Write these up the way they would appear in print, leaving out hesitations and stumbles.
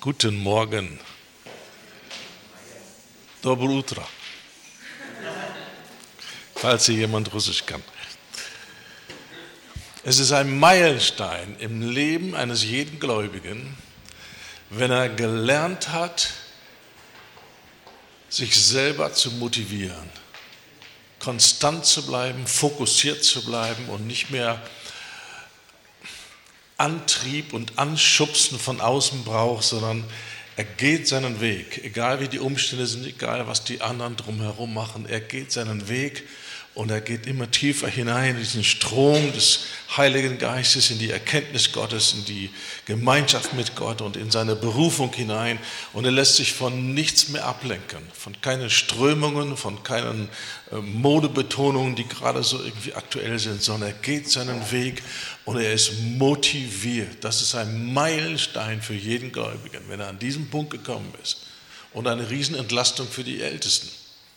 Guten Morgen. Dobro utro. Falls hier jemand Russisch kann. Es ist ein Meilenstein im Leben eines jeden Gläubigen, wenn er gelernt hat, sich selber zu motivieren, konstant zu bleiben, fokussiert zu bleiben und nicht mehr Antrieb und Anschubsen von außen braucht, sondern er geht seinen Weg, egal wie die Umstände sind, egal was die anderen drumherum machen, er geht seinen Weg und er geht immer tiefer hinein in diesen Strom des Heiligen Geistes, in die Erkenntnis Gottes, in die Gemeinschaft mit Gott und in seine Berufung hinein und er lässt sich von nichts mehr ablenken, von keinen Strömungen, von keinen Modebetonungen, die gerade so irgendwie aktuell sind, sondern er geht seinen Weg und er ist motiviert. Das ist ein Meilenstein für jeden Gläubigen, wenn er an diesen Punkt gekommen ist. Und eine Riesenentlastung für die Ältesten.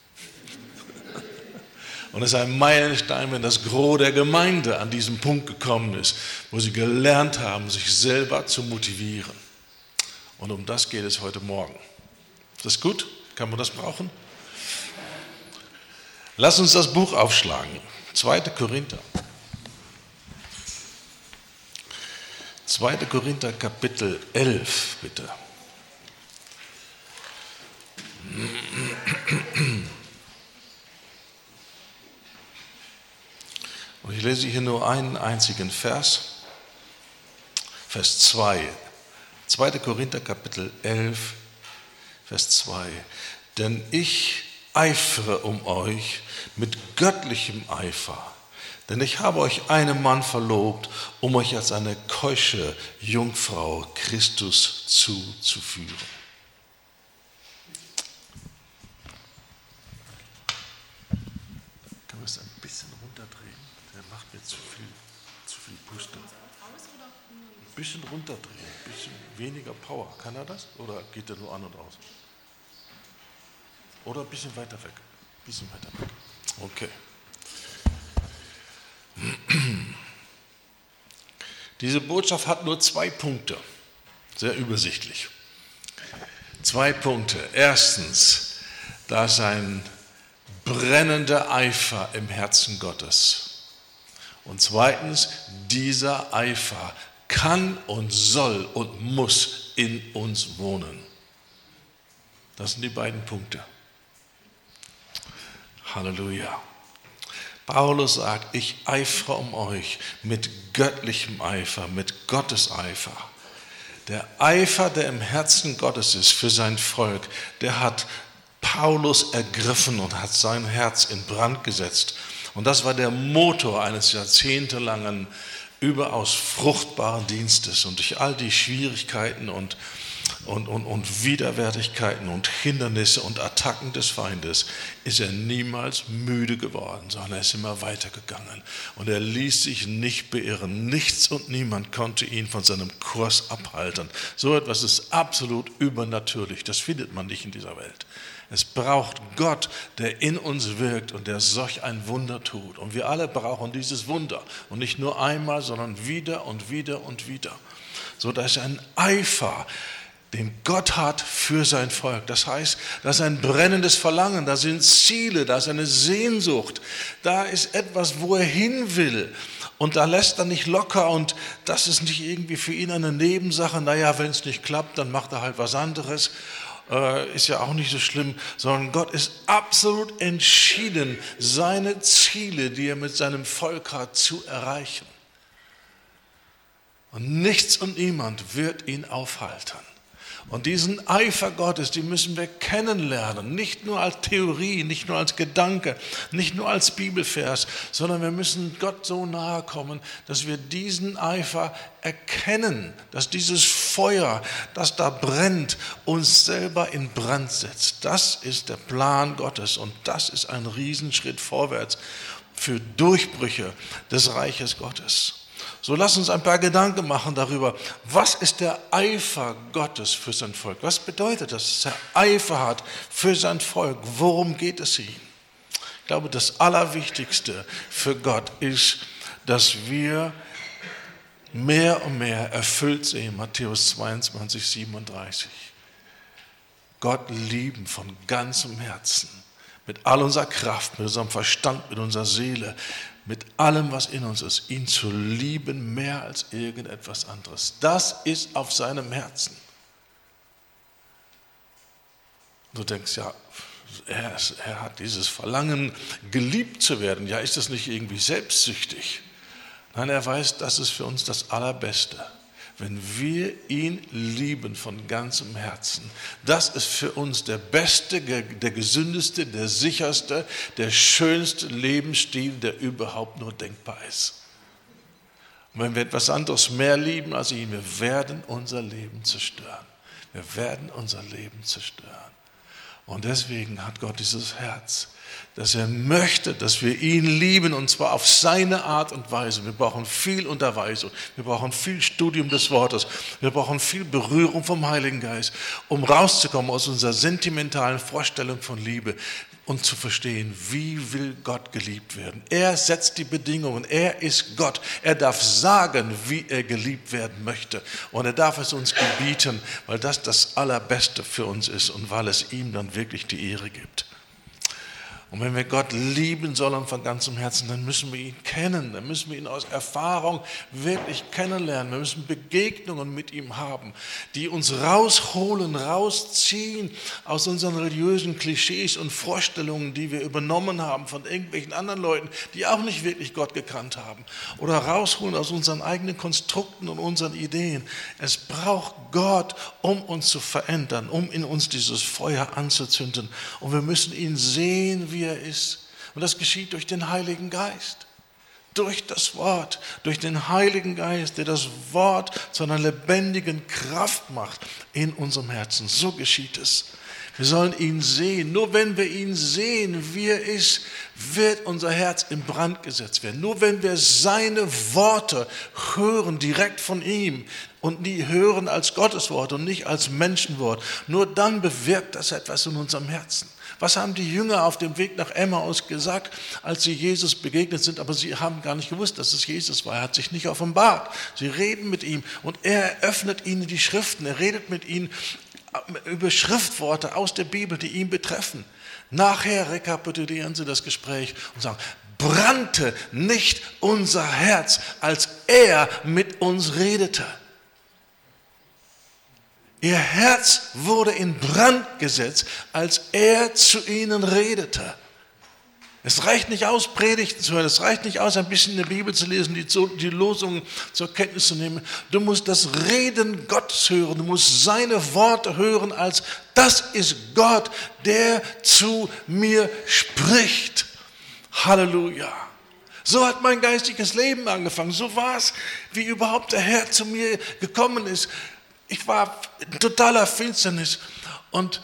Und es ist ein Meilenstein, wenn das Gros der Gemeinde an diesen Punkt gekommen ist, wo sie gelernt haben, sich selber zu motivieren. Und um das geht es heute Morgen. Ist das gut? Kann man das brauchen? Lass uns das Buch aufschlagen. 2. Korinther. 2. Korinther Kapitel 11, bitte. Und ich lese hier nur einen einzigen Vers, Vers 2. 2. Korinther Kapitel 11, Vers 2. Denn ich eifere um euch mit göttlichem Eifer, denn ich habe euch einem Mann verlobt, um euch als eine keusche Jungfrau Christus zuzuführen. Kann man es ein bisschen runterdrehen? Der macht mir zu viel Puste. Ein bisschen runterdrehen, ein bisschen weniger Power. Kann er das? Oder geht er nur an und aus? Oder ein bisschen weiter weg. Okay. Diese Botschaft hat nur 2 Punkte. Sehr übersichtlich. 2 Punkte. Erstens, da ist ein brennender Eifer im Herzen Gottes. Und zweitens, dieser Eifer kann und soll und muss in uns wohnen. Das sind die beiden Punkte. Halleluja. Paulus sagt, ich eifere um euch mit göttlichem Eifer, mit Gottes Eifer. Der Eifer, der im Herzen Gottes ist für sein Volk, der hat Paulus ergriffen und hat sein Herz in Brand gesetzt. Und das war der Motor eines jahrzehntelangen, überaus fruchtbaren Dienstes. Und durch all die Schwierigkeiten und Widerwärtigkeiten und Hindernisse und Attacken des Feindes ist er niemals müde geworden, sondern er ist immer weitergegangen. Und er ließ sich nicht beirren. Nichts und niemand konnte ihn von seinem Kurs abhalten. So etwas ist absolut übernatürlich. Das findet man nicht in dieser Welt. Es braucht Gott, der in uns wirkt und der solch ein Wunder tut. Und wir alle brauchen dieses Wunder. Und nicht nur einmal, sondern wieder und wieder und wieder. So, da ist ein Eifer, den Gott hat für sein Volk. Das heißt, da ist ein brennendes Verlangen, da sind Ziele, da ist eine Sehnsucht, da ist etwas, wo er hin will. Und da lässt er nicht locker und das ist nicht irgendwie für ihn eine Nebensache. Naja, wenn es nicht klappt, dann macht er halt was anderes. Ist ja auch nicht so schlimm, sondern Gott ist absolut entschieden, seine Ziele, die er mit seinem Volk hat, zu erreichen. Und nichts und niemand wird ihn aufhalten. Und diesen Eifer Gottes, die müssen wir kennenlernen, nicht nur als Theorie, nicht nur als Gedanke, nicht nur als Bibelvers, sondern wir müssen Gott so nahe kommen, dass wir diesen Eifer erkennen, dass dieses Feuer, das da brennt, uns selber in Brand setzt. Das ist der Plan Gottes und das ist ein Riesenschritt vorwärts für Durchbrüche des Reiches Gottes. So lass uns ein paar Gedanken machen darüber, was ist der Eifer Gottes für sein Volk? Was bedeutet das, dass er Eifer hat für sein Volk? Worum geht es ihm? Ich glaube, das Allerwichtigste für Gott ist, dass wir mehr und mehr erfüllt sehen, Matthäus 22, 37. Gott lieben von ganzem Herzen, mit all unserer Kraft, mit unserem Verstand, mit unserer Seele, mit allem, was in uns ist, ihn zu lieben mehr als irgendetwas anderes. Das ist auf seinem Herzen. Du denkst, ja, er hat dieses Verlangen, geliebt zu werden. Ja, ist das nicht irgendwie selbstsüchtig? Nein, er weiß, das ist für uns das Allerbeste. Wenn wir ihn lieben von ganzem Herzen, das ist für uns der beste, der gesündeste, der sicherste, der schönste Lebensstil, der überhaupt nur denkbar ist. Und wenn wir etwas anderes mehr lieben als ihn, wir werden unser Leben zerstören. Wir werden unser Leben zerstören. Und deswegen hat Gott dieses Herz, dass er möchte, dass wir ihn lieben, und zwar auf seine Art und Weise. Wir brauchen viel Unterweisung, wir brauchen viel Studium des Wortes, wir brauchen viel Berührung vom Heiligen Geist, um rauszukommen aus unserer sentimentalen Vorstellung von Liebe und zu verstehen, wie will Gott geliebt werden. Er setzt die Bedingungen, er ist Gott, er darf sagen, wie er geliebt werden möchte, und er darf es uns gebieten, weil das das Allerbeste für uns ist und weil es ihm dann wirklich die Ehre gibt. Und wenn wir Gott lieben sollen von ganzem Herzen, dann müssen wir ihn kennen, dann müssen wir ihn aus Erfahrung wirklich kennenlernen. Wir müssen Begegnungen mit ihm haben, die uns rausholen, rausziehen aus unseren religiösen Klischees und Vorstellungen, die wir übernommen haben von irgendwelchen anderen Leuten, die auch nicht wirklich Gott gekannt haben. Oder rausholen aus unseren eigenen Konstrukten und unseren Ideen. Es braucht Gott, um uns zu verändern, um in uns dieses Feuer anzuzünden. Und wir müssen ihn sehen, wie er ist. Und das geschieht durch den Heiligen Geist. Durch das Wort, durch den Heiligen Geist, der das Wort zu einer lebendigen Kraft macht in unserem Herzen. So geschieht es. Wir sollen ihn sehen. Nur wenn wir ihn sehen, wie er ist, wird unser Herz in Brand gesetzt werden. Nur wenn wir seine Worte hören, direkt von ihm, und nie hören als Gotteswort und nicht als Menschenwort, nur dann bewirkt das etwas in unserem Herzen. Was haben die Jünger auf dem Weg nach Emmaus gesagt, als sie Jesus begegnet sind? Aber sie haben gar nicht gewusst, dass es Jesus war. Er hat sich nicht offenbart. Sie reden mit ihm und er eröffnet ihnen die Schriften. Er redet mit ihnen über Schriftworte aus der Bibel, die ihn betreffen. Nachher rekapitulieren sie das Gespräch und sagen, brannte nicht unser Herz, als er mit uns redete. Ihr Herz wurde in Brand gesetzt, als er zu ihnen redete. Es reicht nicht aus, Predigten zu hören, es reicht nicht aus, ein bisschen in der Bibel zu lesen, die Losungen zur Kenntnis zu nehmen. Du musst das Reden Gottes hören, du musst seine Worte hören, als das ist Gott, der zu mir spricht. Halleluja. So hat mein geistiges Leben angefangen, so war es, wie überhaupt der Herr zu mir gekommen ist. Ich war in totaler Finsternis und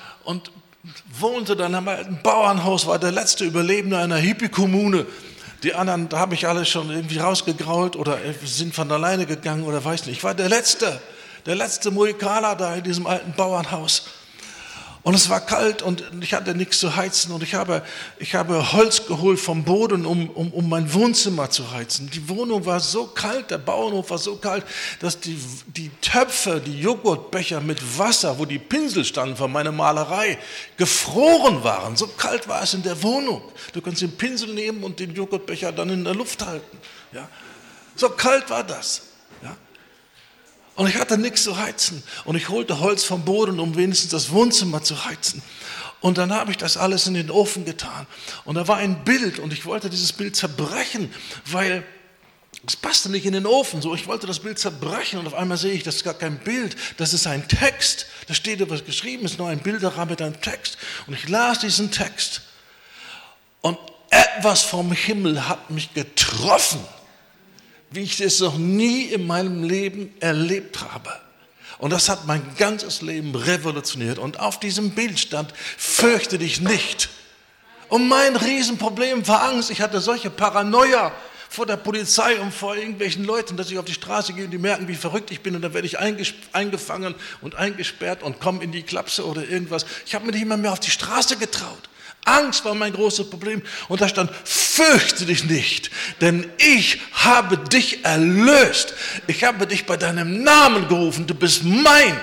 wohnte dann in einem Bauernhaus, war der letzte Überlebende einer Hippie-Kommune. Die anderen, da habe ich alle schon irgendwie rausgegrault oder sind von alleine gegangen oder weiß nicht. Ich war der letzte Mohikaner da in diesem alten Bauernhaus. Und es war kalt und ich hatte nichts zu heizen und ich habe Holz geholt vom Boden, um mein Wohnzimmer zu heizen. Die Wohnung war so kalt, der Bauernhof war so kalt, dass die Töpfe, die Joghurtbecher mit Wasser, wo die Pinsel standen von meiner Malerei, gefroren waren. So kalt war es in der Wohnung. Du kannst den Pinsel nehmen und den Joghurtbecher dann in der Luft halten. Ja? So kalt war das. Ja? Und ich hatte nichts zu heizen. Und ich holte Holz vom Boden, um wenigstens das Wohnzimmer zu heizen. Und dann habe ich das alles in den Ofen getan. Und da war ein Bild und ich wollte dieses Bild zerbrechen, weil es passte nicht in den Ofen. So, ich wollte das Bild zerbrechen und auf einmal sehe ich, das ist gar kein Bild, das ist ein Text. Da steht etwas geschrieben, ist nur ein Bilderrahmen mit einem Text. Und ich las diesen Text und etwas vom Himmel hat mich getroffen, wie ich es noch nie in meinem Leben erlebt habe. Und das hat mein ganzes Leben revolutioniert. Und auf diesem Bild stand, fürchte dich nicht. Und mein Riesenproblem war Angst. Ich hatte solche Paranoia vor der Polizei und vor irgendwelchen Leuten, dass ich auf die Straße gehe und die merken, wie verrückt ich bin. Und dann werde ich eingefangen und eingesperrt und komme in die Klapse oder irgendwas. Ich habe mich nicht mehr auf die Straße getraut. Angst war mein großes Problem. Und da stand, fürchte dich nicht, denn ich habe dich erlöst. Ich habe dich bei deinem Namen gerufen, du bist mein.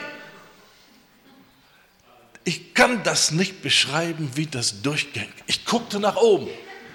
Ich kann das nicht beschreiben, wie das durchging. Ich guckte nach oben.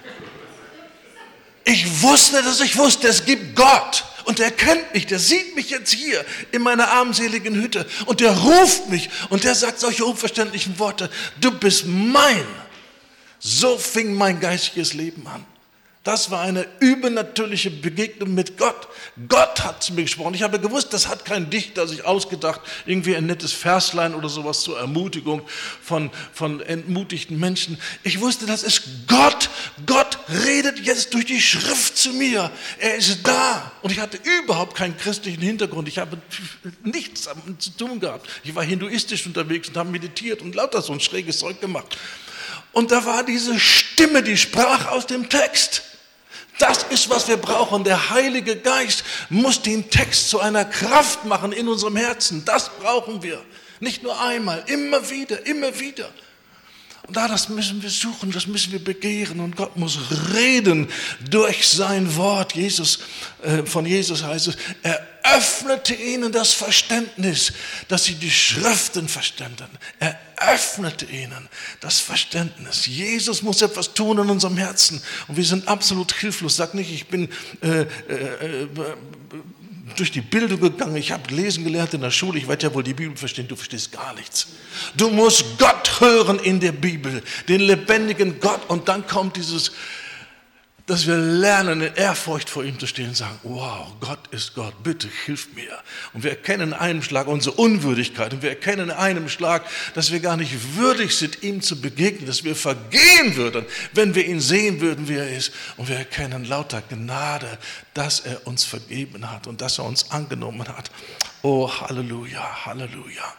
Ich wusste, dass ich wusste, es gibt Gott. Und der kennt mich, der sieht mich jetzt hier in meiner armseligen Hütte. Und der ruft mich und der sagt solche unverständlichen Worte. Du bist mein. So fing mein geistiges Leben an. Das war eine übernatürliche Begegnung mit Gott. Gott hat zu mir gesprochen. Ich habe gewusst, das hat kein Dichter sich ausgedacht, irgendwie ein nettes Verslein oder sowas zur Ermutigung von entmutigten Menschen. Ich wusste, das ist Gott. Gott redet jetzt durch die Schrift zu mir. Er ist da. Und ich hatte überhaupt keinen christlichen Hintergrund. Ich habe nichts damit zu tun gehabt. Ich war hinduistisch unterwegs und habe meditiert und lauter so ein schräges Zeug gemacht. Und da war diese Stimme, die sprach aus dem Text. Das ist, was wir brauchen. Der Heilige Geist muss den Text zu einer Kraft machen in unserem Herzen. Das brauchen wir. Nicht nur einmal, immer wieder, immer wieder. Und das müssen wir suchen, das müssen wir begehren. Und Gott muss reden durch sein Wort. Von Jesus heißt es, er öffnete ihnen das Verständnis, dass sie die Schriften verständen. Er öffnete ihnen das Verständnis. Jesus muss etwas tun in unserem Herzen. Und wir sind absolut hilflos. Sag nicht, ich bin durch die Bildung gegangen, ich habe lesen gelernt in der Schule, ich werde ja wohl die Bibel verstehen, du verstehst gar nichts. Du musst Gott hören in der Bibel, den lebendigen Gott, und dann kommt dieses, dass wir lernen, in Ehrfurcht vor ihm zu stehen und sagen, wow, Gott ist Gott, bitte hilf mir. Und wir erkennen in einem Schlag unsere Unwürdigkeit und wir erkennen in einem Schlag, dass wir gar nicht würdig sind, ihm zu begegnen, dass wir vergehen würden, wenn wir ihn sehen würden, wie er ist. Und wir erkennen lauter Gnade, dass er uns vergeben hat und dass er uns angenommen hat. Oh, Halleluja, Halleluja.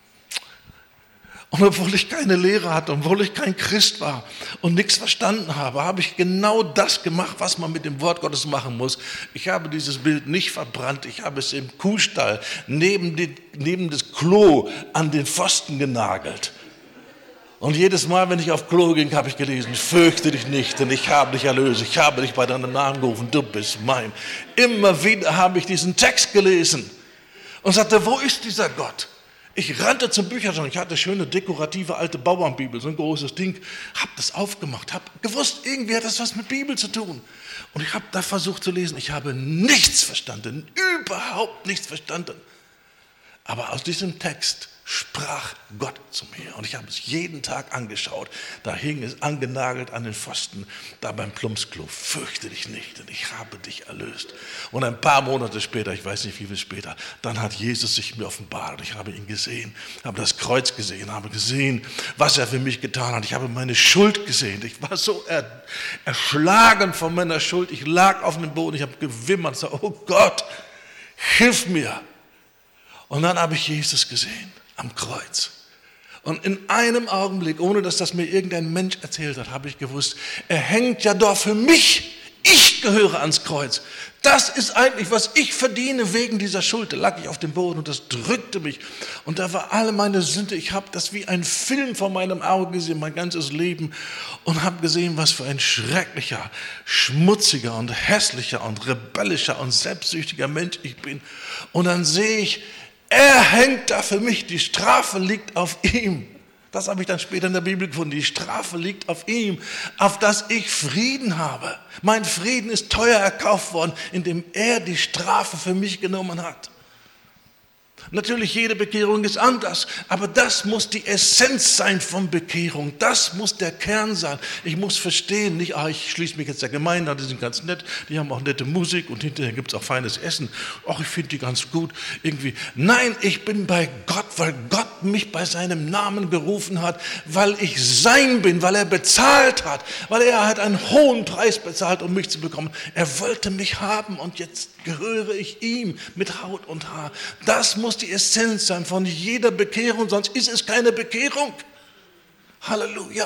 Und obwohl ich keine Lehre hatte, obwohl ich kein Christ war und nichts verstanden habe, habe ich genau das gemacht, was man mit dem Wort Gottes machen muss. Ich habe dieses Bild nicht verbrannt, ich habe es im Kuhstall neben das Klo an den Pfosten genagelt. Und jedes Mal, wenn ich auf Klo ging, habe ich gelesen, fürchte dich nicht, denn ich habe dich erlöst, ich habe dich bei deinem Namen gerufen, du bist mein. Immer wieder habe ich diesen Text gelesen und sagte, wo ist dieser Gott? Ich rannte zum Bücherschrank, ich hatte schöne dekorative alte Bauernbibel, so ein großes Ding, habe das aufgemacht, habe gewusst, irgendwie hat das was mit Bibel zu tun. Und ich habe da versucht zu lesen, ich habe nichts verstanden, überhaupt nichts verstanden. Aber aus diesem Text sprach Gott zu mir und ich habe es jeden Tag angeschaut. Da hing es angenagelt an den Pfosten, da beim Plumpsklo. Fürchte dich nicht, denn ich habe dich erlöst. Und ein paar Monate später, ich weiß nicht wie viel später, dann hat Jesus sich mir offenbart. Ich habe ihn gesehen, habe das Kreuz gesehen, habe gesehen, was er für mich getan hat. Ich habe meine Schuld gesehen. Ich war so erschlagen von meiner Schuld. Ich lag auf dem Boden, ich habe gewimmert und gesagt, oh Gott, hilf mir. Und dann habe ich Jesus gesehen. Am Kreuz. Und in einem Augenblick, ohne dass das mir irgendein Mensch erzählt hat, habe ich gewusst, er hängt ja doch für mich. Ich gehöre ans Kreuz. Das ist eigentlich, was ich verdiene wegen dieser Schuld. Da lag ich auf dem Boden und das drückte mich. Und da war alle meine Sünde. Ich habe das wie ein Film vor meinem Auge gesehen, mein ganzes Leben. Und habe gesehen, was für ein schrecklicher, schmutziger und hässlicher und rebellischer und selbstsüchtiger Mensch ich bin. Und dann sehe ich, er hängt da für mich, die Strafe liegt auf ihm. Das habe ich dann später in der Bibel gefunden. Die Strafe liegt auf ihm, auf dass ich Frieden habe. Mein Frieden ist teuer erkauft worden, indem er die Strafe für mich genommen hat. Natürlich, jede Bekehrung ist anders, aber das muss die Essenz sein von Bekehrung. Das muss der Kern sein. Ich muss verstehen, nicht, ich schließe mich jetzt der Gemeinde an, die sind ganz nett, die haben auch nette Musik und hinterher gibt es auch feines Essen. Ich finde die ganz gut irgendwie. Nein, ich bin bei Gott, weil Gott mich bei seinem Namen gerufen hat, weil ich sein bin, weil er bezahlt hat, weil er hat einen hohen Preis bezahlt, um mich zu bekommen. Er wollte mich haben und jetzt gehöre ich ihm mit Haut und Haar. Das muss die Essenz sein von jeder Bekehrung, sonst ist es keine Bekehrung. Halleluja.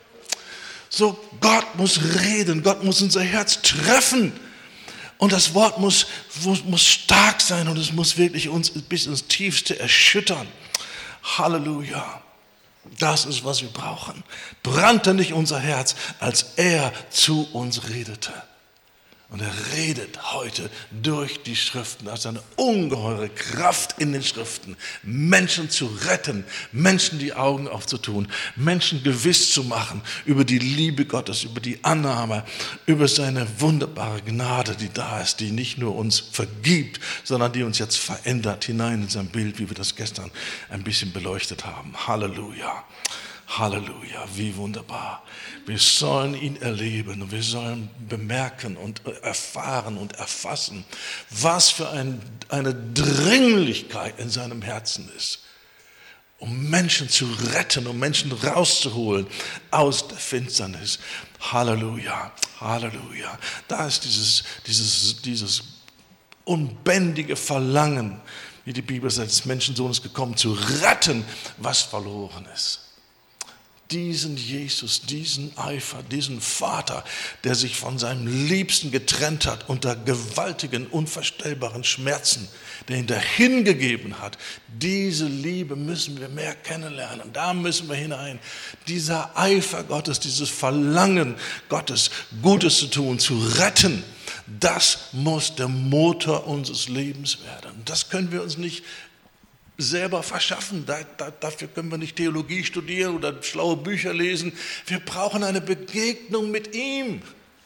So, Gott muss reden, Gott muss unser Herz treffen. Und das Wort muss stark sein und es muss wirklich uns bis ins Tiefste erschüttern. Halleluja. Das ist, was wir brauchen. Brannte nicht unser Herz, als er zu uns redete. Und er redet heute durch die Schriften. Da ist eine ungeheure Kraft in den Schriften, Menschen zu retten, Menschen die Augen aufzutun, Menschen gewiss zu machen über die Liebe Gottes, über die Annahme, über seine wunderbare Gnade, die da ist, die nicht nur uns vergibt, sondern die uns jetzt verändert hinein in sein Bild, wie wir das gestern ein bisschen beleuchtet haben. Halleluja. Halleluja, wie wunderbar. Wir sollen ihn erleben und wir sollen bemerken und erfahren und erfassen, was für eine Dringlichkeit in seinem Herzen ist, um Menschen zu retten, um Menschen rauszuholen aus der Finsternis. Halleluja, Halleluja. Da ist dieses unbändige Verlangen, wie die Bibel sagt, des Menschensohnes gekommen, zu retten, was verloren ist. Diesen Jesus, diesen Eifer, diesen Vater, der sich von seinem Liebsten getrennt hat unter gewaltigen, unvorstellbaren Schmerzen, der ihn dahingegeben hat. Diese Liebe müssen wir mehr kennenlernen. Da müssen wir hinein. Dieser Eifer Gottes, dieses Verlangen Gottes, Gutes zu tun, zu retten, das muss der Motor unseres Lebens werden. Das können wir uns nicht selber verschaffen. Dafür können wir nicht Theologie studieren oder schlaue Bücher lesen. Wir brauchen eine Begegnung mit ihm.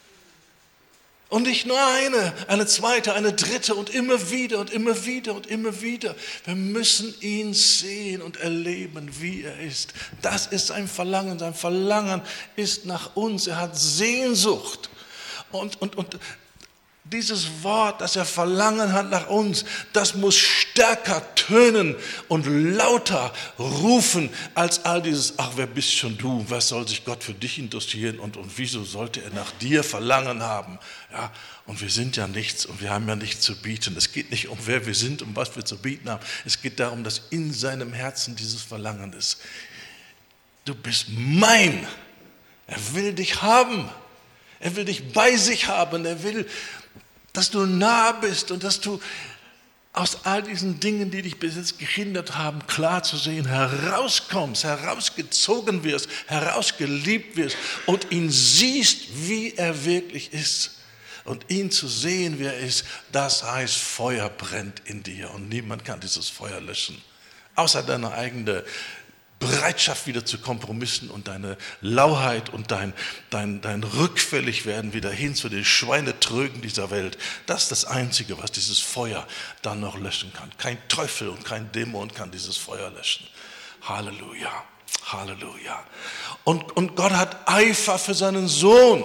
Und nicht nur eine zweite, eine dritte und immer wieder und immer wieder und immer wieder. Wir müssen ihn sehen und erleben, wie er ist. Das ist sein Verlangen. Sein Verlangen ist nach uns. Er hat Sehnsucht. Und dieses Wort, das er Verlangen hat nach uns, das muss stärker tönen und lauter rufen als all dieses, ach, wer bist schon du, was soll sich Gott für dich interessieren und wieso sollte er nach dir Verlangen haben? Ja, und wir sind ja nichts und wir haben ja nichts zu bieten. Es geht nicht um wer wir sind und was wir zu bieten haben. Es geht darum, dass in seinem Herzen dieses Verlangen ist. Du bist mein. Er will dich haben. Er will dich bei sich haben. Er will, dass du nah bist und dass du aus all diesen Dingen, die dich bis jetzt gehindert haben, klar zu sehen, herauskommst, herausgezogen wirst, herausgeliebt wirst und ihn siehst, wie er wirklich ist. Und ihn zu sehen, wie er ist, das heißt, Feuer brennt in dir und niemand kann dieses Feuer löschen, außer deine eigene Bereitschaft wieder zu Kompromissen und deine Lauheit und dein Rückfälligwerden wieder hin zu den Schweinetrögen dieser Welt. Das ist das Einzige, was dieses Feuer dann noch löschen kann. Kein Teufel und kein Dämon kann dieses Feuer löschen. Halleluja, Halleluja. Und Gott hat Eifer für seinen Sohn.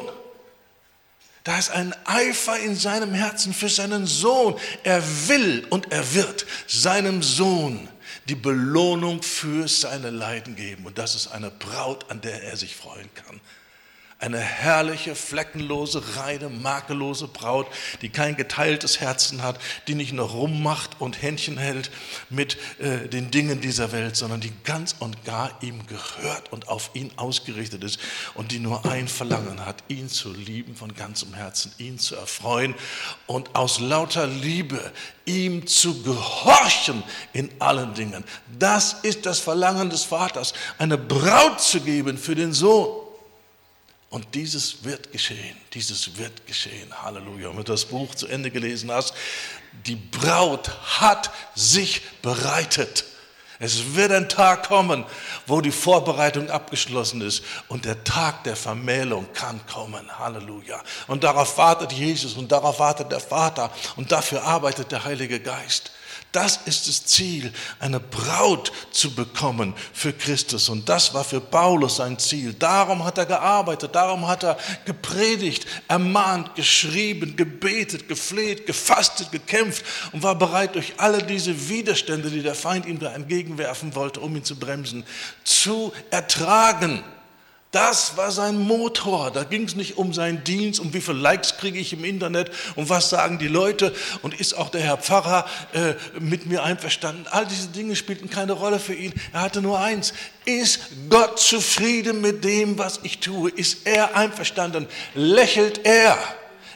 Da ist ein Eifer in seinem Herzen für seinen Sohn. Er will und er wird seinem Sohn die Belohnung für seine Leiden geben. Und das ist eine Braut, an der er sich freuen kann. Eine herrliche, fleckenlose, reine, makellose Braut, die kein geteiltes Herzen hat, die nicht nur rummacht und Händchen hält mit den Dingen dieser Welt, sondern die ganz und gar ihm gehört und auf ihn ausgerichtet ist und die nur ein Verlangen hat, ihn zu lieben von ganzem Herzen, ihn zu erfreuen und aus lauter Liebe ihm zu gehorchen in allen Dingen. Das ist das Verlangen des Vaters, eine Braut zu geben für den Sohn. Und dieses wird geschehen, Halleluja. Und wenn du das Buch zu Ende gelesen hast, die Braut hat sich bereitet. Es wird ein Tag kommen, wo die Vorbereitung abgeschlossen ist und der Tag der Vermählung kann kommen, Halleluja. Und darauf wartet Jesus und darauf wartet der Vater und dafür arbeitet der Heilige Geist. Das ist das Ziel, eine Braut zu bekommen für Christus. Und das war für Paulus sein Ziel. Darum hat er gearbeitet, darum hat er gepredigt, ermahnt, geschrieben, gebetet, gefleht, gefastet, gekämpft und war bereit, durch alle diese Widerstände, die der Feind ihm da entgegenwerfen wollte, um ihn zu bremsen, zu ertragen. Das war sein Motor. Da ging es nicht um seinen Dienst, um wie viele Likes kriege ich im Internet und was sagen die Leute und ist auch der Herr Pfarrer mit mir einverstanden. All diese Dinge spielten keine Rolle für ihn. Er hatte nur eins. Ist Gott zufrieden mit dem, was ich tue? Ist er einverstanden? Lächelt er?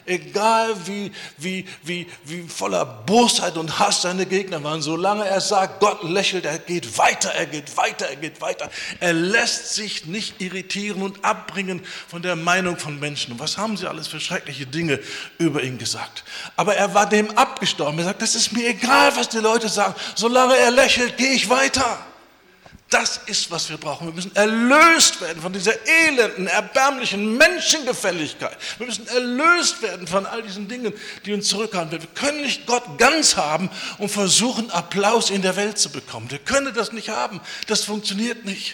Egal wie voller Bosheit und Hass seine Gegner waren, solange er sagt, Gott lächelt, er geht weiter, er geht weiter, er geht weiter. Er lässt sich nicht irritieren und abbringen von der Meinung von Menschen. Und was haben sie alles für schreckliche Dinge über ihn gesagt? Aber er war dem abgestorben. Er sagt, das ist mir egal, was die Leute sagen. Solange er lächelt, gehe ich weiter. Das ist, was wir brauchen. Wir müssen erlöst werden von dieser elenden, erbärmlichen Menschengefälligkeit. Wir müssen erlöst werden von all diesen Dingen, die uns zurückhalten. Wir können nicht Gott ganz haben und versuchen, Applaus in der Welt zu bekommen. Wir können das nicht haben. Das funktioniert nicht.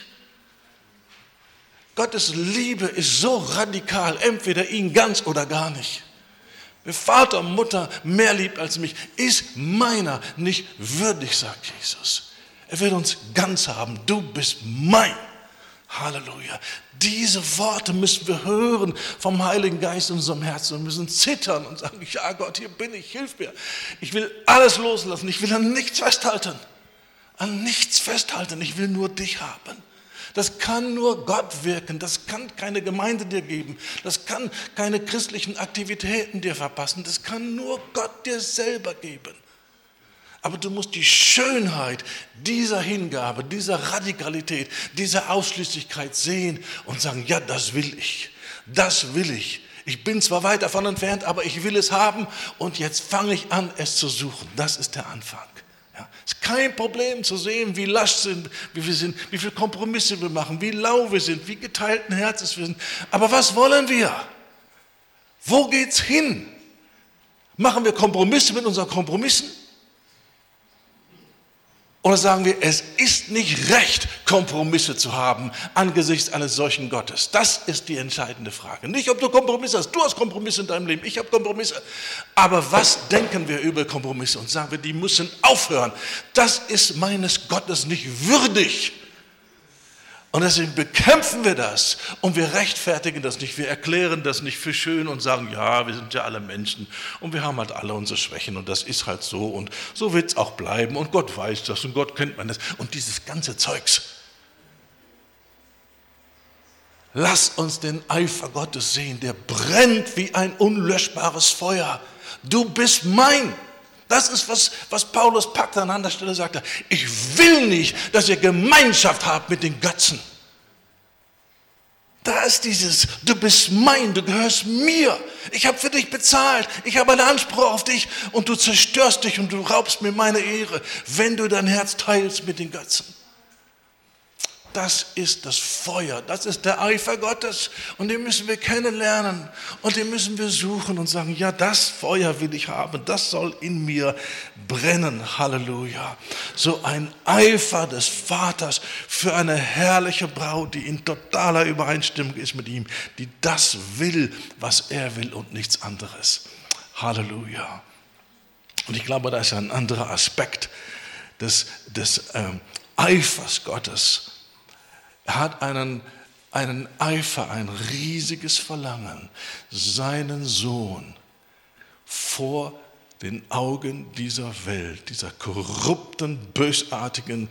Gottes Liebe ist so radikal, entweder ihn ganz oder gar nicht. Wer Vater und Mutter mehr liebt als mich, ist meiner nicht würdig, sagt Jesus. Er will uns ganz haben. Du bist mein. Halleluja. Diese Worte müssen wir hören vom Heiligen Geist in unserem Herzen. Wir müssen zittern und sagen, ja Gott, hier bin ich, hilf mir. Ich will alles loslassen. Ich will an nichts festhalten. An nichts festhalten. Ich will nur dich haben. Das kann nur Gott wirken. Das kann keine Gemeinde dir geben. Das kann keine christlichen Aktivitäten dir verpassen. Das kann nur Gott dir selber geben. Aber du musst die Schönheit dieser Hingabe, dieser Radikalität, dieser Ausschließlichkeit sehen und sagen, ja, das will ich. Das will ich. Ich bin zwar weit davon entfernt, aber ich will es haben und jetzt fange ich an, es zu suchen. Das ist der Anfang. Ja, es ist kein Problem zu sehen, wie lasch wir sind, wie viele Kompromisse wir machen, wie lau wir sind, wie geteilten Herzens wir sind. Aber was wollen wir? Wo geht's hin? Machen wir Kompromisse mit unseren Kompromissen? Oder sagen wir, es ist nicht recht, Kompromisse zu haben angesichts eines solchen Gottes. Das ist die entscheidende Frage. Nicht, ob du Kompromisse hast. Du hast Kompromisse in deinem Leben, ich habe Kompromisse. Aber was denken wir über Kompromisse? Und sagen wir, die müssen aufhören. Das ist meines Gottes nicht würdig. Und deswegen bekämpfen wir das und wir rechtfertigen das nicht, wir erklären das nicht für schön und sagen, ja, wir sind ja alle Menschen und wir haben halt alle unsere Schwächen und das ist halt so und so wird es auch bleiben und Gott weiß das und Gott kennt man das und dieses ganze Zeugs. Lass uns den Eifer Gottes sehen, der brennt wie ein unlöschbares Feuer. Du bist mein. Das ist, was Paulus packt an anderer Stelle, sagt er, ich will nicht, dass ihr Gemeinschaft habt mit den Götzen. Da ist dieses, du bist mein, du gehörst mir. Ich habe für dich bezahlt, ich habe einen Anspruch auf dich und du zerstörst dich und du raubst mir meine Ehre, wenn du dein Herz teilst mit den Götzen. Das ist das Feuer, das ist der Eifer Gottes und den müssen wir kennenlernen und den müssen wir suchen und sagen, ja, das Feuer will ich haben, das soll in mir brennen, Halleluja. So ein Eifer des Vaters für eine herrliche Braut, die in totaler Übereinstimmung ist mit ihm, die das will, was er will und nichts anderes. Halleluja. Und ich glaube, da ist ein anderer Aspekt des Eifers Gottes. Er hat einen Eifer, ein riesiges Verlangen, seinen Sohn vor den Augen dieser Welt, dieser korrupten, bösartigen,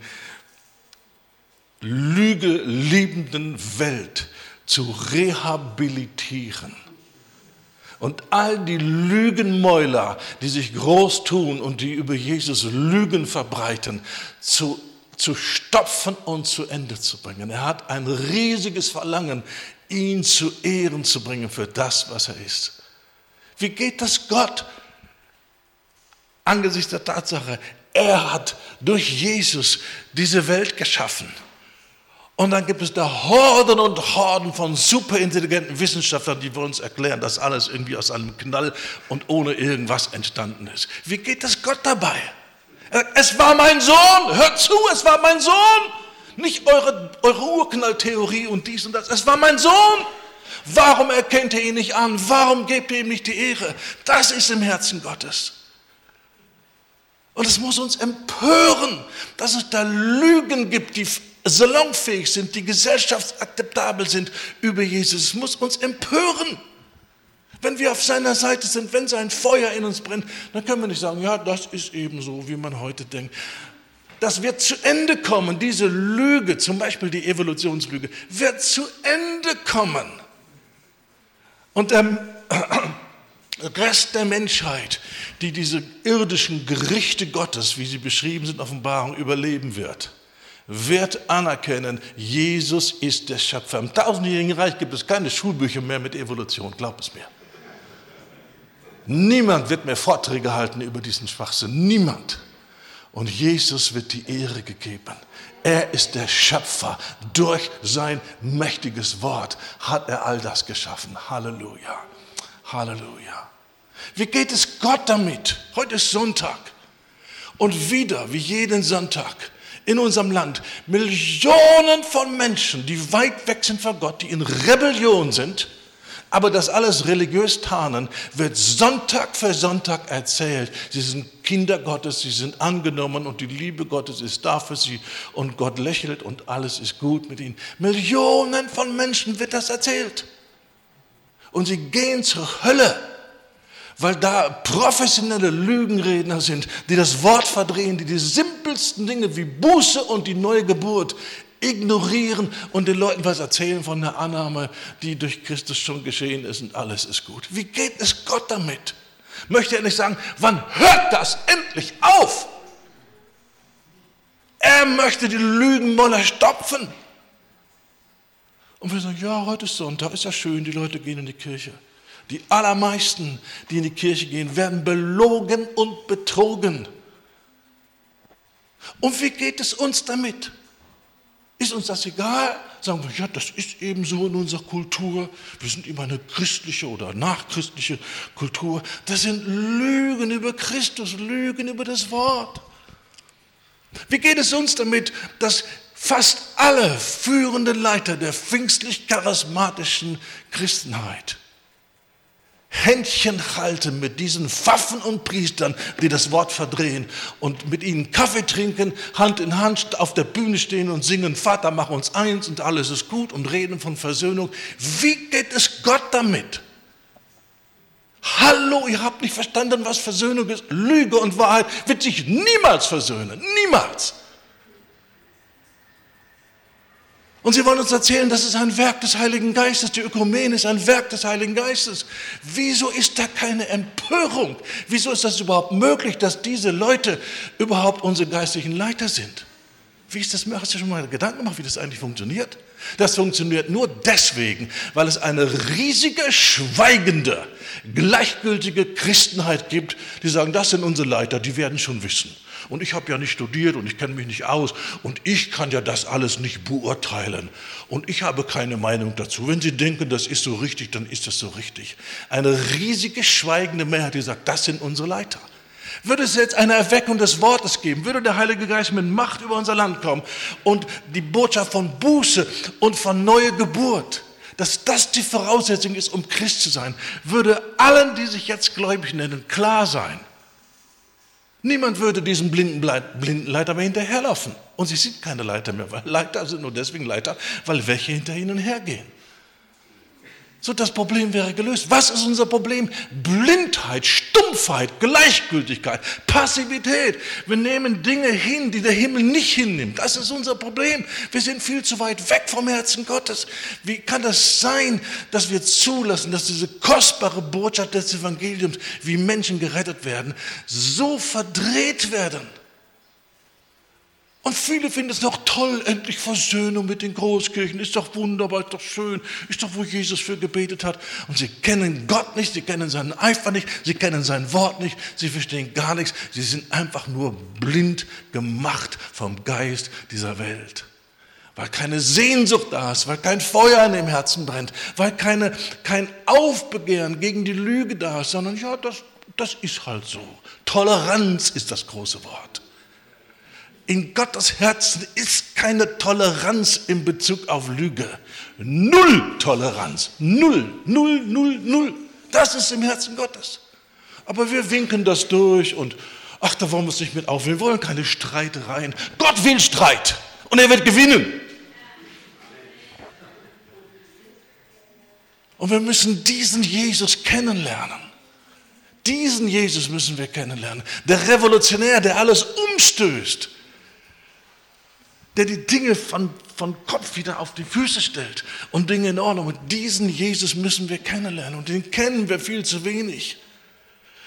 lügeliebenden Welt zu rehabilitieren. Und all die Lügenmäuler, die sich groß tun und die über Jesus Lügen verbreiten, zu stopfen und zu Ende zu bringen. Er hat ein riesiges Verlangen, ihn zu Ehren zu bringen für das, was er ist. Wie geht das Gott angesichts der Tatsache, er hat durch Jesus diese Welt geschaffen. Und dann gibt es da Horden und Horden von superintelligenten Wissenschaftlern, die uns erklären, dass alles irgendwie aus einem Knall und ohne irgendwas entstanden ist. Wie geht das Gott dabei? Es war mein Sohn, hört zu, es war mein Sohn. Nicht eure Urknalltheorie und dies und das, es war mein Sohn. Warum erkennt ihr ihn nicht an? Warum gebt ihr ihm nicht die Ehre? Das ist im Herzen Gottes. Und es muss uns empören, dass es da Lügen gibt, die salonfähig sind, die gesellschaftsakzeptabel sind über Jesus. Es muss uns empören. Wenn wir auf seiner Seite sind, wenn sein Feuer in uns brennt, dann können wir nicht sagen, ja, das ist eben so, wie man heute denkt. Das wird zu Ende kommen, diese Lüge, zum Beispiel die Evolutionslüge, wird zu Ende kommen. Und Rest der Menschheit, die diese irdischen Gerichte Gottes, wie sie beschrieben sind in Offenbarung, überleben wird anerkennen, Jesus ist der Schöpfer. Im tausendjährigen Reich gibt es keine Schulbücher mehr mit Evolution, glaub es mir. Niemand wird mehr Vorträge halten über diesen Schwachsinn, niemand. Und Jesus wird die Ehre gegeben. Er ist der Schöpfer. Durch sein mächtiges Wort hat er all das geschaffen. Halleluja. Halleluja. Wie geht es Gott damit? Heute ist Sonntag. Und wieder, wie jeden Sonntag, in unserem Land, Millionen von Menschen, die weit weg sind von Gott, die in Rebellion sind, aber das alles religiös tarnen, wird Sonntag für Sonntag erzählt. Sie sind Kinder Gottes, sie sind angenommen und die Liebe Gottes ist da für sie und Gott lächelt und alles ist gut mit ihnen. Millionen von Menschen wird das erzählt. Und sie gehen zur Hölle, weil da professionelle Lügenredner sind, die das Wort verdrehen, die die simpelsten Dinge wie Buße und die neue Geburt ignorieren und den Leuten was erzählen von der Annahme, die durch Christus schon geschehen ist und alles ist gut. Wie geht es Gott damit? Möchte er nicht sagen, wann hört das endlich auf? Er möchte die Lügenmoller stopfen. Und wir sagen, ja, heute ist Sonntag, ist ja schön, die Leute gehen in die Kirche. Die allermeisten, die in die Kirche gehen, werden belogen und betrogen. Und wie geht es uns damit? Ist uns das egal? Sagen wir, ja, das ist eben so in unserer Kultur. Wir sind immer eine christliche oder nachchristliche Kultur. Das sind Lügen über Christus, Lügen über das Wort. Wie geht es uns damit, dass fast alle führenden Leiter der pfingstlich-charismatischen Christenheit Händchen halten mit diesen Pfaffen und Priestern, die das Wort verdrehen und mit ihnen Kaffee trinken, Hand in Hand auf der Bühne stehen und singen, Vater, mach uns eins und alles ist gut und reden von Versöhnung. Wie geht es Gott damit? Hallo, ihr habt nicht verstanden, was Versöhnung ist. Lüge und Wahrheit wird sich niemals versöhnen, niemals. Und sie wollen uns erzählen, das ist ein Werk des Heiligen Geistes, die Ökumene ist ein Werk des Heiligen Geistes. Wieso ist da keine Empörung? Wieso ist das überhaupt möglich, dass diese Leute überhaupt unsere geistlichen Leiter sind? Wie ist das möglich? Hast du schon mal Gedanken gemacht, wie das eigentlich funktioniert? Das funktioniert nur deswegen, weil es eine riesige, schweigende, gleichgültige Christenheit gibt, die sagen, das sind unsere Leiter, die werden schon wissen. Und ich habe ja nicht studiert und ich kenne mich nicht aus und ich kann ja das alles nicht beurteilen und ich habe keine Meinung dazu. Wenn Sie denken, das ist so richtig, dann ist das so richtig. Eine riesige, schweigende Mehrheit, die sagt, das sind unsere Leiter. Würde es jetzt eine Erweckung des Wortes geben, würde der Heilige Geist mit Macht über unser Land kommen und die Botschaft von Buße und von neuer Geburt, dass das die Voraussetzung ist, um Christ zu sein, würde allen, die sich jetzt gläubig nennen, klar sein. Niemand würde diesem blinden Leiter mehr hinterherlaufen. Und sie sind keine Leiter mehr, weil Leiter sind nur deswegen Leiter, weil welche hinter ihnen hergehen. So, das Problem wäre gelöst. Was ist unser Problem? Blindheit, Stumpfheit, Gleichgültigkeit, Passivität. Wir nehmen Dinge hin, die der Himmel nicht hinnimmt. Das ist unser Problem. Wir sind viel zu weit weg vom Herzen Gottes. Wie kann das sein, dass wir zulassen, dass diese kostbare Botschaft des Evangeliums, wie Menschen gerettet werden, so verdreht werden? Und viele finden es noch toll, endlich Versöhnung mit den Großkirchen. Ist doch wunderbar, ist doch schön, ist doch, wo Jesus für gebetet hat. Und sie kennen Gott nicht, sie kennen seinen Eifer nicht, sie kennen sein Wort nicht, sie verstehen gar nichts. Sie sind einfach nur blind gemacht vom Geist dieser Welt. Weil keine Sehnsucht da ist, weil kein Feuer in dem Herzen brennt, weil kein Aufbegehren gegen die Lüge da ist, sondern ja, das ist halt so. Toleranz ist das große Wort. In Gottes Herzen ist keine Toleranz in Bezug auf Lüge. Null Toleranz. Null, null, null, null. Das ist im Herzen Gottes. Aber wir winken das durch und ach, da wollen wir es nicht mit auf. Wir wollen keine Streitereien. Gott will Streit und er wird gewinnen. Und wir müssen diesen Jesus kennenlernen. Diesen Jesus müssen wir kennenlernen. Der Revolutionär, der alles umstößt. Der die Dinge von Kopf wieder auf die Füße stellt und Dinge in Ordnung. Und diesen Jesus müssen wir kennenlernen und den kennen wir viel zu wenig.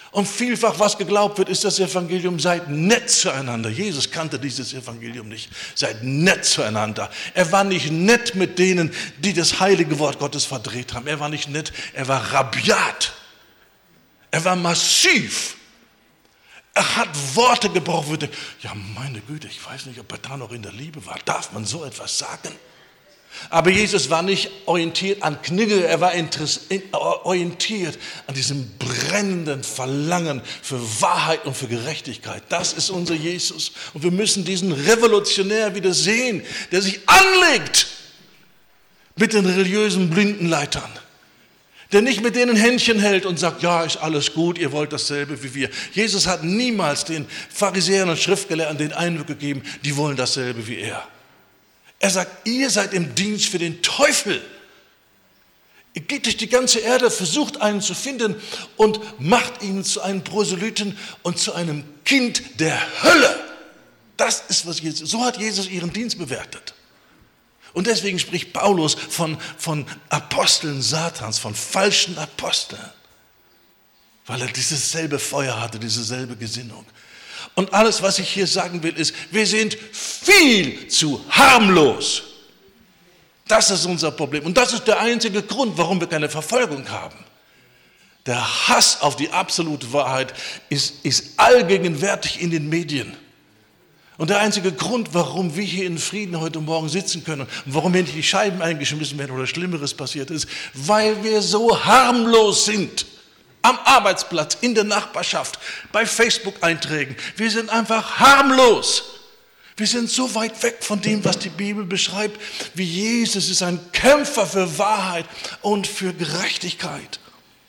Und vielfach, was geglaubt wird, ist das Evangelium, seid nett zueinander. Jesus kannte dieses Evangelium nicht. Seid nett zueinander. Er war nicht nett mit denen, die das heilige Wort Gottes verdreht haben. Er war nicht nett, er war rabiat. Er war massiv. Er hat Worte gebraucht, wo ich denke, ja meine Güte, ich weiß nicht, ob er da noch in der Liebe war. Darf man so etwas sagen? Aber Jesus war nicht orientiert an Knigge, er war orientiert an diesem brennenden Verlangen für Wahrheit und für Gerechtigkeit. Das ist unser Jesus. Und wir müssen diesen Revolutionär wieder sehen, der sich anlegt mit den religiösen Blindenleitern. Der nicht mit denen Händchen hält und sagt, ja, ist alles gut, ihr wollt dasselbe wie wir. Jesus hat niemals den Pharisäern und Schriftgelehrten den Eindruck gegeben, die wollen dasselbe wie er. Er sagt, ihr seid im Dienst für den Teufel. Ihr geht durch die ganze Erde, versucht einen zu finden und macht ihn zu einem Proselyten und zu einem Kind der Hölle. Das ist, was Jesus, so hat Jesus ihren Dienst bewertet. Und deswegen spricht Paulus von Aposteln Satans, von falschen Aposteln, weil er dieses selbe Feuer hatte, diese selbe Gesinnung. Und alles, was ich hier sagen will, ist, wir sind viel zu harmlos. Das ist unser Problem. Und das ist der einzige Grund, warum wir keine Verfolgung haben. Der Hass auf die absolute Wahrheit ist allgegenwärtig in den Medien. Und der einzige Grund, warum wir hier in Frieden heute Morgen sitzen können und warum hier nicht die Scheiben eingeschmissen werden oder Schlimmeres passiert ist, weil wir so harmlos sind. Am Arbeitsplatz, in der Nachbarschaft, bei Facebook-Einträgen. Wir sind einfach harmlos. Wir sind so weit weg von dem, was die Bibel beschreibt, wie Jesus ist ein Kämpfer für Wahrheit und für Gerechtigkeit.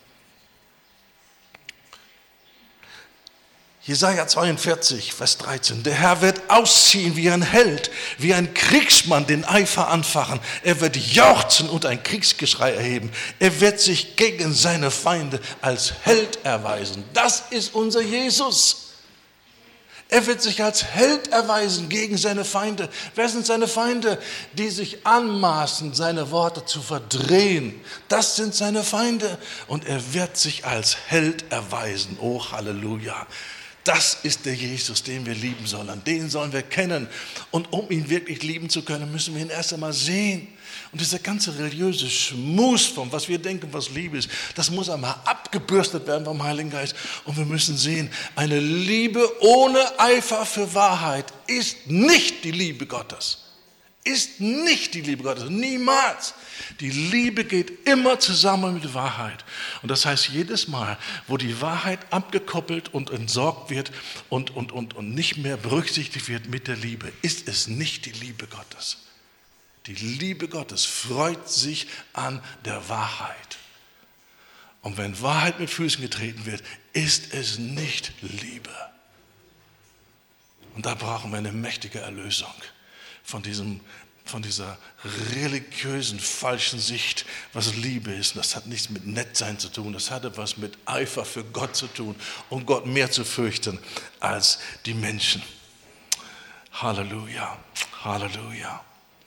Jesaja 42, Vers 13. Der Herr wird ausziehen wie ein Held, wie ein Kriegsmann den Eifer anfachen. Er wird jauchzen und ein Kriegsgeschrei erheben. Er wird sich gegen seine Feinde als Held erweisen. Das ist unser Jesus. Er wird sich als Held erweisen gegen seine Feinde. Wer sind seine Feinde? Die sich anmaßen, seine Worte zu verdrehen. Das sind seine Feinde. Und er wird sich als Held erweisen. Oh, Halleluja. Das ist der Jesus, den wir lieben sollen. Den sollen wir kennen. Und um ihn wirklich lieben zu können, müssen wir ihn erst einmal sehen. Und dieser ganze religiöse Schmus, von was wir denken, was Liebe ist, das muss einmal abgebürstet werden vom Heiligen Geist. Und wir müssen sehen, eine Liebe ohne Eifer für Wahrheit ist nicht die Liebe Gottes. Ist nicht die Liebe Gottes, niemals. Die Liebe geht immer zusammen mit Wahrheit. Und das heißt, jedes Mal, wo die Wahrheit abgekoppelt und entsorgt wird und nicht mehr berücksichtigt wird mit der Liebe, ist es nicht die Liebe Gottes. Die Liebe Gottes freut sich an der Wahrheit. Und wenn Wahrheit mit Füßen getreten wird, ist es nicht Liebe. Und da brauchen wir eine mächtige Erlösung von dieser religiösen, falschen Sicht, was Liebe ist. Das hat nichts mit Nettsein zu tun, das hat etwas mit Eifer für Gott zu tun und Gott mehr zu fürchten als die Menschen. Halleluja, Halleluja.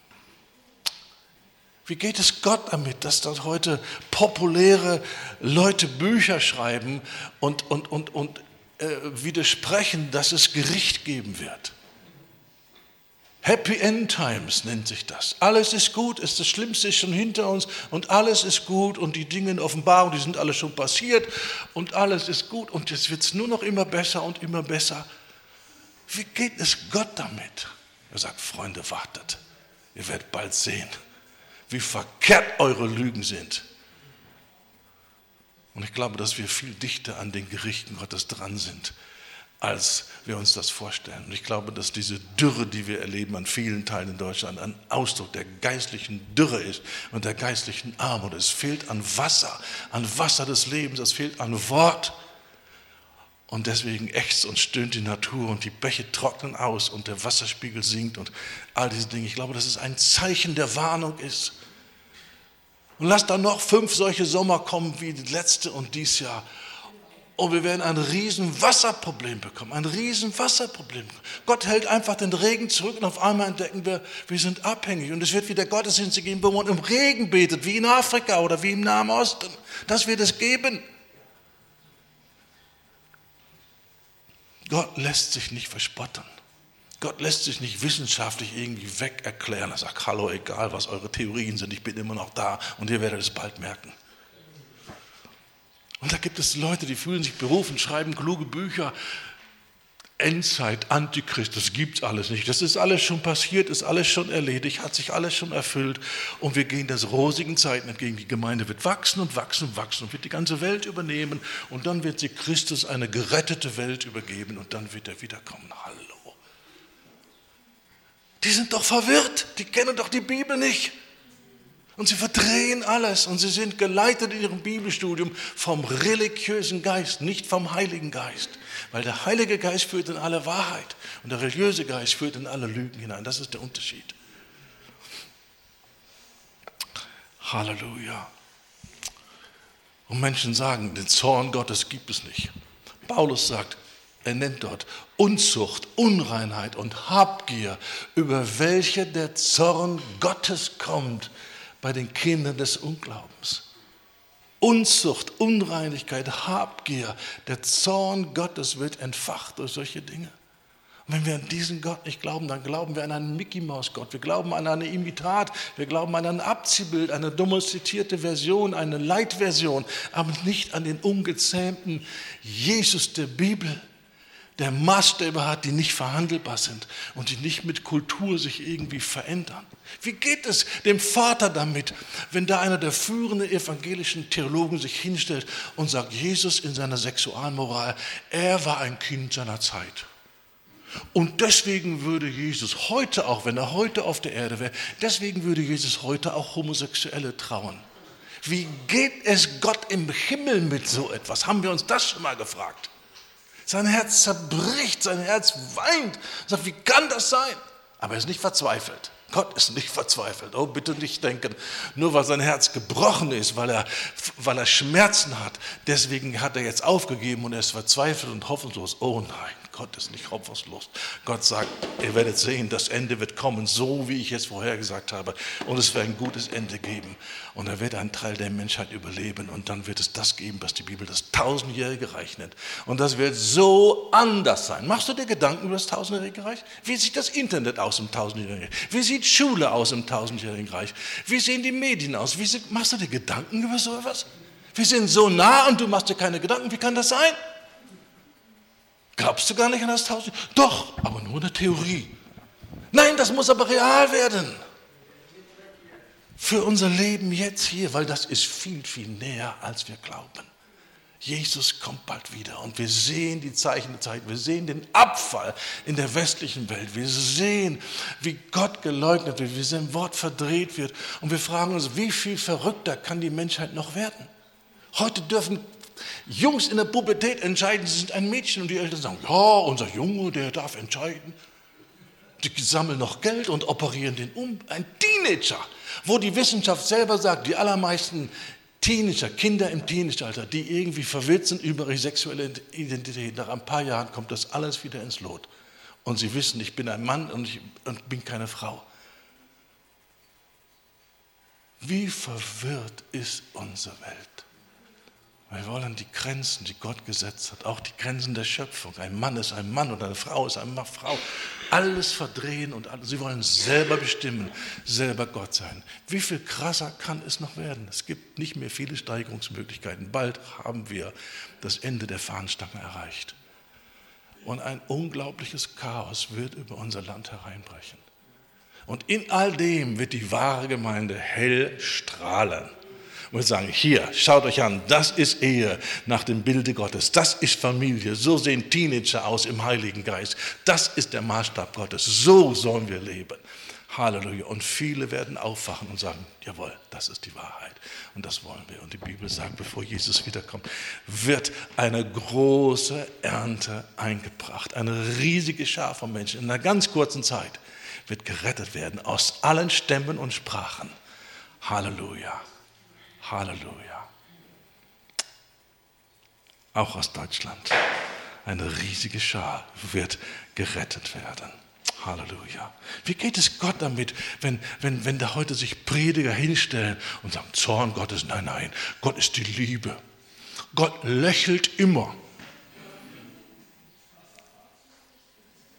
Wie geht es Gott damit, dass dort heute populäre Leute Bücher schreiben und widersprechen, dass es Gericht geben wird? Happy End Times nennt sich das. Alles ist gut, das Schlimmste ist schon hinter uns und alles ist gut und die Dinge in Offenbarung, die sind alle schon passiert und alles ist gut und jetzt wird es nur noch immer besser und immer besser. Wie geht es Gott damit? Er sagt, Freunde, wartet, ihr werdet bald sehen, wie verkehrt eure Lügen sind. Und ich glaube, dass wir viel dichter an den Gerichten Gottes dran sind, als wir uns das vorstellen. Und ich glaube, dass diese Dürre, die wir erleben an vielen Teilen in Deutschland, ein Ausdruck der geistlichen Dürre ist und der geistlichen Armut. Es fehlt an Wasser des Lebens, es fehlt an Wort. Und deswegen ächzt und stöhnt die Natur und die Bäche trocknen aus und der Wasserspiegel sinkt und all diese Dinge. Ich glaube, dass es ein Zeichen der Warnung ist. Und lasst dann noch 5 solche Sommer kommen wie die letzte und dies Jahr. Und wir werden ein riesen Wasserproblem bekommen, ein riesen Wasserproblem. Gott hält einfach den Regen zurück und auf einmal entdecken wir sind abhängig. Und es wird wieder Gottesdienste geben, wo man im Regen betet, wie in Afrika oder wie im Nahen Osten. Das wird es geben. Gott lässt sich nicht verspotten. Gott lässt sich nicht wissenschaftlich irgendwie weg erklären. Er sagt, hallo, egal was eure Theorien sind, ich bin immer noch da und ihr werdet es bald merken. Und da gibt es Leute, die fühlen sich berufen, schreiben kluge Bücher. Endzeit, Antichrist, das gibt es alles nicht. Das ist alles schon passiert, ist alles schon erledigt, hat sich alles schon erfüllt. Und wir gehen das rosigen Zeiten entgegen. Die Gemeinde wird wachsen und wachsen und wachsen und wird die ganze Welt übernehmen. Und dann wird sie Christus eine gerettete Welt übergeben und dann wird er wiederkommen. Hallo. Die sind doch verwirrt, die kennen doch die Bibel nicht. Und sie verdrehen alles und sie sind geleitet in ihrem Bibelstudium vom religiösen Geist, nicht vom Heiligen Geist. Weil der Heilige Geist führt in alle Wahrheit und der religiöse Geist führt in alle Lügen hinein. Das ist der Unterschied. Halleluja. Und Menschen sagen, den Zorn Gottes gibt es nicht. Paulus sagt, er nennt dort Unzucht, Unreinheit und Habgier, über welche der Zorn Gottes kommt bei den Kindern des Unglaubens. Unzucht, Unreinigkeit, Habgier, der Zorn Gottes wird entfacht durch solche Dinge. Und wenn wir an diesen Gott nicht glauben, dann glauben wir an einen Mickey-Maus-Gott, wir glauben an eine Imitat, wir glauben an ein Abziehbild, eine domestizierte Version, eine Leitversion, aber nicht an den ungezähmten Jesus der Bibel, der Maßstäbe hat, die nicht verhandelbar sind und die nicht mit Kultur sich irgendwie verändern. Wie geht es dem Vater damit, wenn da einer der führenden evangelischen Theologen sich hinstellt und sagt, Jesus in seiner Sexualmoral, er war ein Kind seiner Zeit. Und deswegen würde Jesus heute auch, wenn er heute auf der Erde wäre, deswegen würde Jesus heute auch Homosexuelle trauen. Wie geht es Gott im Himmel mit so etwas? Haben wir uns das schon mal gefragt? Sein Herz zerbricht, sein Herz weint. Sagt, wie kann das sein? Aber er ist nicht verzweifelt. Gott ist nicht verzweifelt. Oh, bitte nicht denken, nur weil sein Herz gebrochen ist, weil er Schmerzen hat, deswegen hat er jetzt aufgegeben und er ist verzweifelt und hoffnungslos. Oh nein, Gott ist nicht hoffnungslos. Gott sagt, ihr werdet sehen, das Ende wird kommen, so wie ich es vorhergesagt habe. Und es wird ein gutes Ende geben. Und er wird einen Teil der Menschheit überleben. Und dann wird es das geben, was die Bibel das Tausendjährige Reich nennt. Und das wird so anders sein. Machst du dir Gedanken über das Tausendjährige Reich? Wie sieht das Internet aus im Tausendjährigen Reich? Wie sieht Schule aus im Tausendjährigen Reich? Wie sehen die Medien aus? Machst du dir Gedanken über so etwas? Wir sind so nah und du machst dir keine Gedanken. Wie kann das sein? Glaubst du gar nicht an das Tausend? Doch, aber nur in der Theorie. Nein, das muss aber real werden. Für unser Leben jetzt hier, weil das ist viel, viel näher, als wir glauben. Jesus kommt bald wieder und wir sehen die Zeichen der Zeit, wir sehen den Abfall in der westlichen Welt, wir sehen, wie Gott geleugnet wird, wie sein Wort verdreht wird und wir fragen uns, wie viel verrückter kann die Menschheit noch werden? Heute dürfen Jungs in der Pubertät entscheiden, sie sind ein Mädchen und die Eltern sagen, ja, unser Junge, der darf entscheiden. Die sammeln noch Geld und operieren den um. Ein Teenager, wo die Wissenschaft selber sagt, die allermeisten Teenager, Kinder im Teenageralter, die irgendwie verwirrt sind über ihre sexuelle Identität, nach ein paar Jahren kommt das alles wieder ins Lot. Und sie wissen, ich bin ein Mann und bin keine Frau. Wie verwirrt ist unsere Welt? Wir wollen die Grenzen, die Gott gesetzt hat, auch die Grenzen der Schöpfung. Ein Mann ist ein Mann und eine Frau ist eine Frau. Alles verdrehen und alles. Sie wollen selber bestimmen, selber Gott sein. Wie viel krasser kann es noch werden? Es gibt nicht mehr viele Steigerungsmöglichkeiten. Bald haben wir das Ende der Fahnenstange erreicht. Und ein unglaubliches Chaos wird über unser Land hereinbrechen. Und in all dem wird die wahre Gemeinde hell strahlen. Und wir sagen, hier, schaut euch an, das ist Ehe nach dem Bilde Gottes, das ist Familie, so sehen Teenager aus im Heiligen Geist, das ist der Maßstab Gottes, so sollen wir leben. Halleluja. Und viele werden aufwachen und sagen, jawohl, das ist die Wahrheit und das wollen wir. Und die Bibel sagt, bevor Jesus wiederkommt, wird eine große Ernte eingebracht, eine riesige Schar von Menschen in einer ganz kurzen Zeit wird gerettet werden aus allen Stämmen und Sprachen. Halleluja. Halleluja. Auch aus Deutschland. Eine riesige Schar wird gerettet werden. Halleluja. Wie geht es Gott damit, wenn da heute sich Prediger hinstellen und sagen, Zorn Gottes, nein, nein, Gott ist die Liebe. Gott lächelt immer.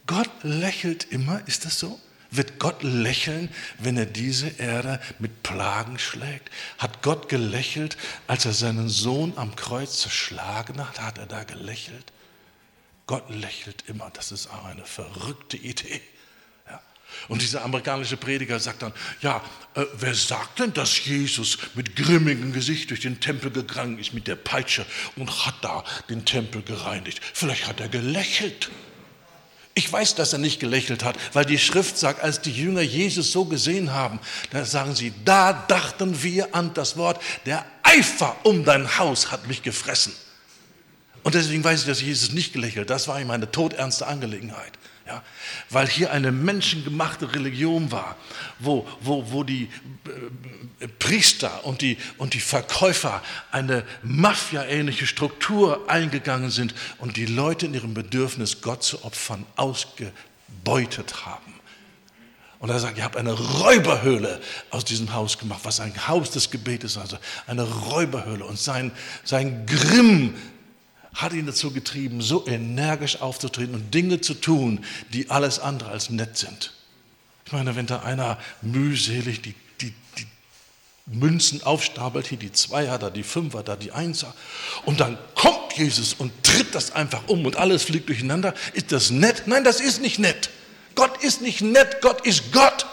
Gott lächelt immer, ist das so? Wird Gott lächeln, wenn er diese Erde mit Plagen schlägt? Hat Gott gelächelt, als er seinen Sohn am Kreuz zerschlagen hat? Hat er da gelächelt? Gott lächelt immer. Das ist auch eine verrückte Idee. Ja. Und dieser amerikanische Prediger sagt dann, ja, wer sagt denn, dass Jesus mit grimmigem Gesicht durch den Tempel gegangen ist mit der Peitsche und hat da den Tempel gereinigt? Vielleicht hat er gelächelt. Ich weiß, dass er nicht gelächelt hat, weil die Schrift sagt, als die Jünger Jesus so gesehen haben, da sagen sie, da dachten wir an das Wort, der Eifer um dein Haus hat mich gefressen. Und deswegen weiß ich, dass Jesus nicht gelächelt hat. Das war ihm eine todernste Angelegenheit. Ja, weil hier eine menschengemachte Religion war, wo die Priester und die Verkäufer eine Mafia-ähnliche Struktur eingegangen sind und die Leute in ihrem Bedürfnis, Gott zu opfern, ausgebeutet haben. Und er sagt, ihr habt eine Räuberhöhle aus diesem Haus gemacht, was ein Haus des Gebetes, also eine Räuberhöhle. Und sein Grimm hat ihn dazu getrieben, so energisch aufzutreten und Dinge zu tun, die alles andere als nett sind. Ich meine, wenn da einer mühselig die Münzen aufstapelt, hier die Zweier, da die Fünfer, da die Einser, und dann kommt Jesus und tritt das einfach um und alles fliegt durcheinander, ist das nett? Nein, das ist nicht nett. Gott ist nicht nett, Gott ist Gott.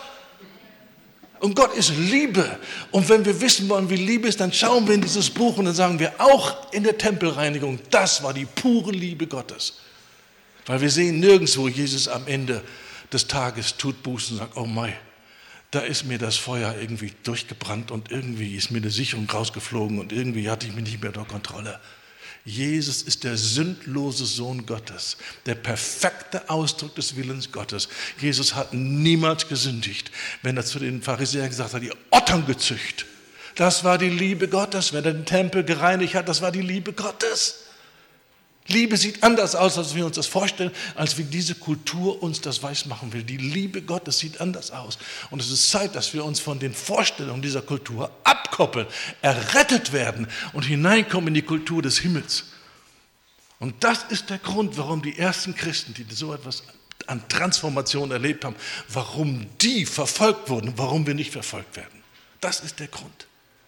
Und Gott ist Liebe. Und wenn wir wissen wollen, wie Liebe ist, dann schauen wir in dieses Buch und dann sagen wir auch in der Tempelreinigung, das war die pure Liebe Gottes. Weil wir sehen nirgendwo Jesus am Ende des Tages tut Buße und sagt, oh mei, da ist mir das Feuer irgendwie durchgebrannt und irgendwie ist mir eine Sicherung rausgeflogen und irgendwie hatte ich mich nicht mehr unter Kontrolle. Jesus ist der sündlose Sohn Gottes, der perfekte Ausdruck des Willens Gottes. Jesus hat niemals gesündigt. Wenn er zu den Pharisäern gesagt hat, ihr Ottern gezücht, das war die Liebe Gottes. Wenn er den Tempel gereinigt hat, das war die Liebe Gottes. Liebe sieht anders aus, als wir uns das vorstellen, als wie diese Kultur uns das weismachen will. Die Liebe Gottes sieht anders aus. Und es ist Zeit, dass wir uns von den Vorstellungen dieser Kultur abkoppeln, errettet werden und hineinkommen in die Kultur des Himmels. Und das ist der Grund, warum die ersten Christen, die so etwas an Transformation erlebt haben, warum die verfolgt wurden und warum wir nicht verfolgt werden. Das ist der Grund.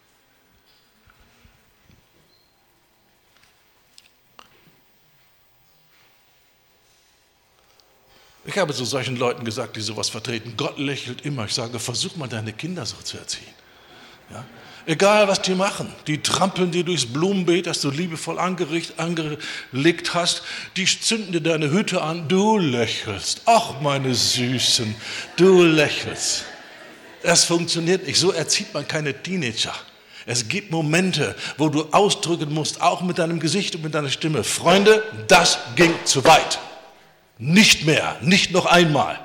Ich habe zu solchen Leuten gesagt, die sowas vertreten, Gott lächelt immer. Ich sage, versuch mal deine Kinder so zu erziehen. Ja? Egal, was die machen, die trampeln dir durchs Blumenbeet, das du liebevoll angelegt hast, die zünden dir deine Hütte an, du lächelst. Ach, meine Süßen, du lächelst. Das funktioniert nicht, so erzieht man keine Teenager. Es gibt Momente, wo du ausdrücken musst, auch mit deinem Gesicht und mit deiner Stimme, Freunde, das ging zu weit. Nicht mehr, nicht noch einmal.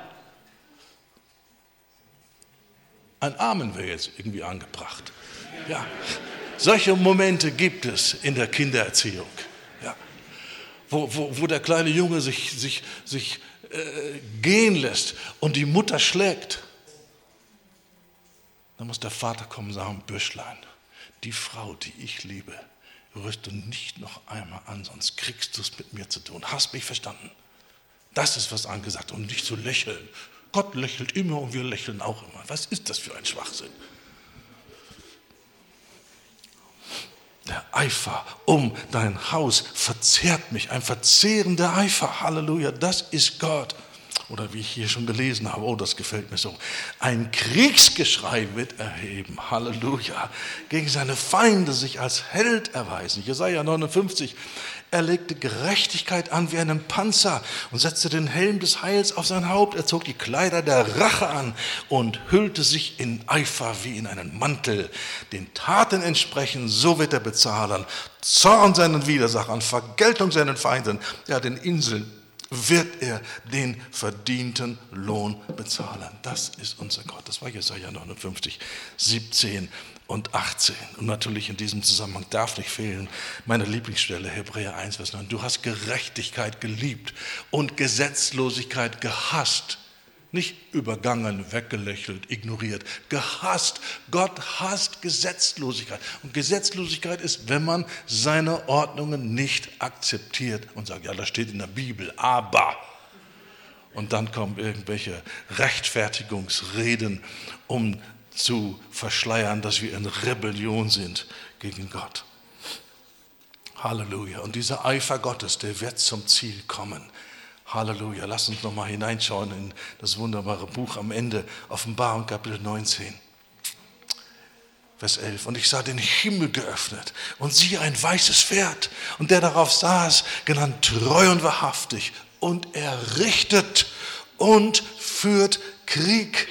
Ein Amen wäre jetzt irgendwie angebracht. Ja. Solche Momente gibt es in der Kindererziehung, ja. Wo der kleine Junge sich gehen lässt und die Mutter schlägt. Dann muss der Vater kommen und sagen, Bürschlein, die Frau, die ich liebe, rührst du nicht noch einmal an, sonst kriegst du es mit mir zu tun. Hast mich verstanden? Das ist, was angesagt, und nicht zu lächeln. Gott lächelt immer und wir lächeln auch immer. Was ist das für ein Schwachsinn? Der Eifer um dein Haus verzehrt mich, ein verzehrender Eifer. Halleluja, das ist Gott. Oder wie ich hier schon gelesen habe, oh, das gefällt mir so. Ein Kriegsgeschrei wird erheben, Halleluja, gegen seine Feinde sich als Held erweisen. Jesaja 59, er legte Gerechtigkeit an wie einen Panzer und setzte den Helm des Heils auf sein Haupt. Er zog die Kleider der Rache an und hüllte sich in Eifer wie in einen Mantel. Den Taten entsprechend, so wird er bezahlen. Zorn seinen Widersachern, Vergeltung seinen Feinden, ja, den Inseln wird er den verdienten Lohn bezahlen. Das ist unser Gott. Das war Jesaja 59, 17 und 18. Und natürlich in diesem Zusammenhang darf nicht fehlen meine Lieblingsstelle, Hebräer 1, Vers 9. Du hast Gerechtigkeit geliebt und Gesetzlosigkeit gehasst. Nicht übergangen, weggelächelt, ignoriert, gehasst. Gott hasst Gesetzlosigkeit. Und Gesetzlosigkeit ist, wenn man seine Ordnungen nicht akzeptiert und sagt, ja, das steht in der Bibel, aber. Und dann kommen irgendwelche Rechtfertigungsreden, um zu verschleiern, dass wir in Rebellion sind gegen Gott. Halleluja. Und dieser Eifer Gottes, der wird zum Ziel kommen. Halleluja. Lass uns nochmal hineinschauen in das wunderbare Buch am Ende, Offenbarung Kapitel 19. Vers 11. Und ich sah den Himmel geöffnet und siehe ein weißes Pferd und der darauf saß, genannt treu und wahrhaftig. Und er richtet und führt Krieg.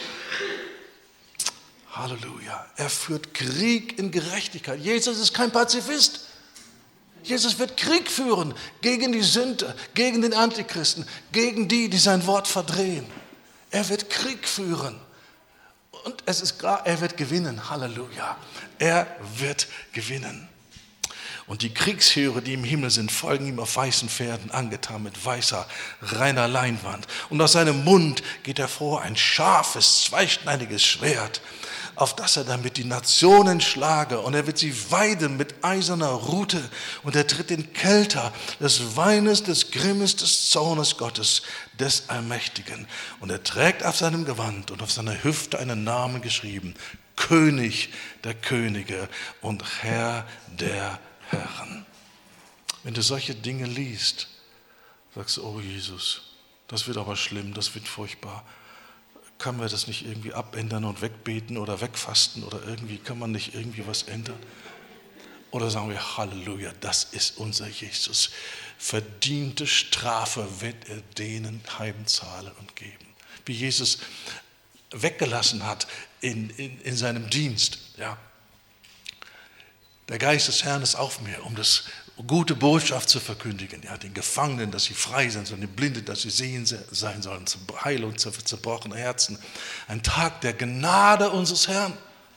Halleluja. Er führt Krieg in Gerechtigkeit. Jesus ist kein Pazifist. Jesus wird Krieg führen gegen die Sünder, gegen den Antichristen, gegen die sein Wort verdrehen. Er wird Krieg führen. Und es ist klar, er wird gewinnen. Halleluja. Er wird gewinnen. Und die Kriegsheere, die im Himmel sind, folgen ihm auf weißen Pferden, angetan mit weißer, reiner Leinwand. Und aus seinem Mund geht hervor ein scharfes, zweischneidiges Schwert, auf das er damit die Nationen schlage. Und er wird sie weiden mit eiserner Rute. Und er tritt den Kelter des Weines, des Grimmes, des Zornes Gottes, des Allmächtigen. Und er trägt auf seinem Gewand und auf seiner Hüfte einen Namen geschrieben: König der Könige und Herr der Herren. Wenn du solche Dinge liest, sagst du: Oh Jesus, das wird aber schlimm, das wird furchtbar. Kann man das nicht irgendwie abändern und wegbeten oder wegfasten oder irgendwie, kann man nicht irgendwie was ändern? Oder sagen wir: Halleluja, das ist unser Jesus. Verdiente Strafe wird er denen heimzahlen und geben. Wie Jesus weggelassen hat in seinem Dienst. Ja. Der Geist des Herrn ist auf mir, um das gute Botschaft zu verkündigen. Ja, den Gefangenen, dass sie frei sind, und den Blinden, dass sie sehen sein sollen, zur Heilung zu zerbrochenen Herzen. Ein Tag der Gnade unseres Herrn.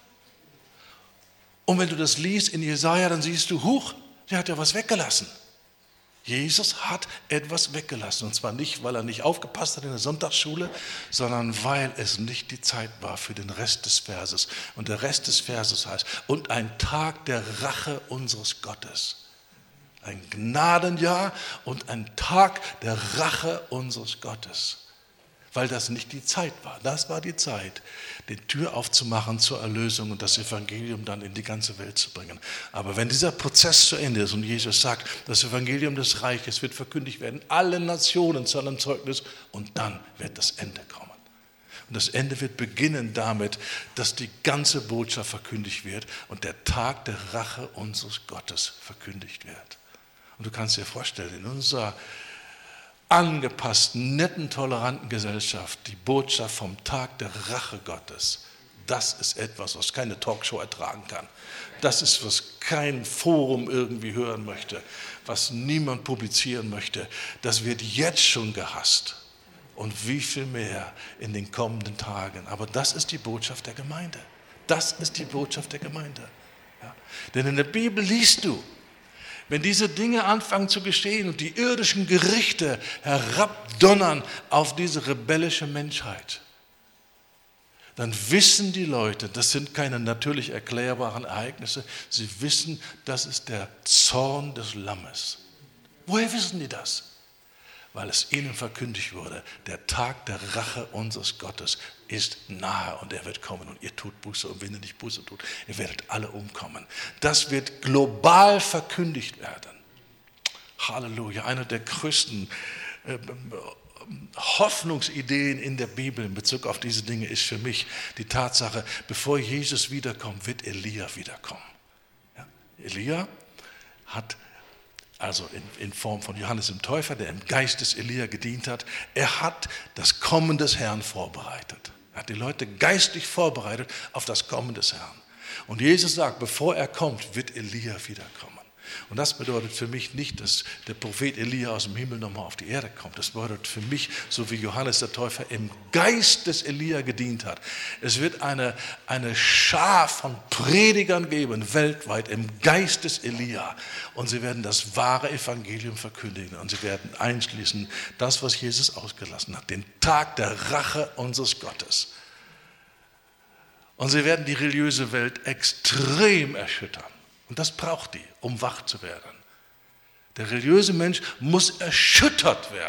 Und wenn du das liest in Jesaja, dann siehst du, huch, der hat ja was weggelassen. Jesus hat etwas weggelassen. Und zwar nicht, weil er nicht aufgepasst hat in der Sonntagsschule, sondern weil es nicht die Zeit war für den Rest des Verses. Und der Rest des Verses heißt: Und ein Tag der Rache unseres Gottes. Ein Gnadenjahr und ein Tag der Rache unseres Gottes. Weil das nicht die Zeit war. Das war die Zeit, die Tür aufzumachen zur Erlösung und das Evangelium dann in die ganze Welt zu bringen. Aber wenn dieser Prozess zu Ende ist und Jesus sagt, das Evangelium des Reiches wird verkündigt werden, alle Nationen zu einem Zeugnis, und dann wird das Ende kommen. Und das Ende wird beginnen damit, dass die ganze Botschaft verkündigt wird und der Tag der Rache unseres Gottes verkündigt wird. Und du kannst dir vorstellen, in unserer angepassten, netten, toleranten Gesellschaft, die Botschaft vom Tag der Rache Gottes, das ist etwas, was keine Talkshow ertragen kann. Das ist, was kein Forum irgendwie hören möchte, was niemand publizieren möchte. Das wird jetzt schon gehasst. Und wie viel mehr in den kommenden Tagen. Aber das ist die Botschaft der Gemeinde. Das ist die Botschaft der Gemeinde. Ja. Denn in der Bibel liest du, wenn diese Dinge anfangen zu geschehen und die irdischen Gerichte herabdonnern auf diese rebellische Menschheit, dann wissen die Leute, das sind keine natürlich erklärbaren Ereignisse, sie wissen, das ist der Zorn des Lammes. Woher wissen die das? Weil es ihnen verkündigt wurde, der Tag der Rache unseres Gottes ist nahe und er wird kommen und ihr tut Buße, und wenn ihr nicht Buße tut, ihr werdet alle umkommen. Das wird global verkündigt werden. Halleluja, eine der größten Hoffnungsideen in der Bibel in Bezug auf diese Dinge ist für mich die Tatsache, bevor Jesus wiederkommt, wird Elia wiederkommen. Ja? Elia hat also in Form von Johannes dem Täufer, der im Geist des Elia gedient hat, er hat das Kommen des Herrn vorbereitet. Er hat die Leute geistlich vorbereitet auf das Kommen des Herrn. Und Jesus sagt, bevor er kommt, wird Elia wiederkommen. Und das bedeutet für mich nicht, dass der Prophet Elia aus dem Himmel nochmal auf die Erde kommt. Das bedeutet für mich, so wie Johannes der Täufer im Geist des Elia gedient hat. Es wird eine Schar von Predigern geben, weltweit, im Geist des Elia. Und sie werden das wahre Evangelium verkündigen. Und sie werden einschließen, das, was Jesus ausgelassen hat, den Tag der Rache unseres Gottes. Und sie werden die religiöse Welt extrem erschüttern. Und das braucht die, um wach zu werden. Der religiöse Mensch muss erschüttert werden.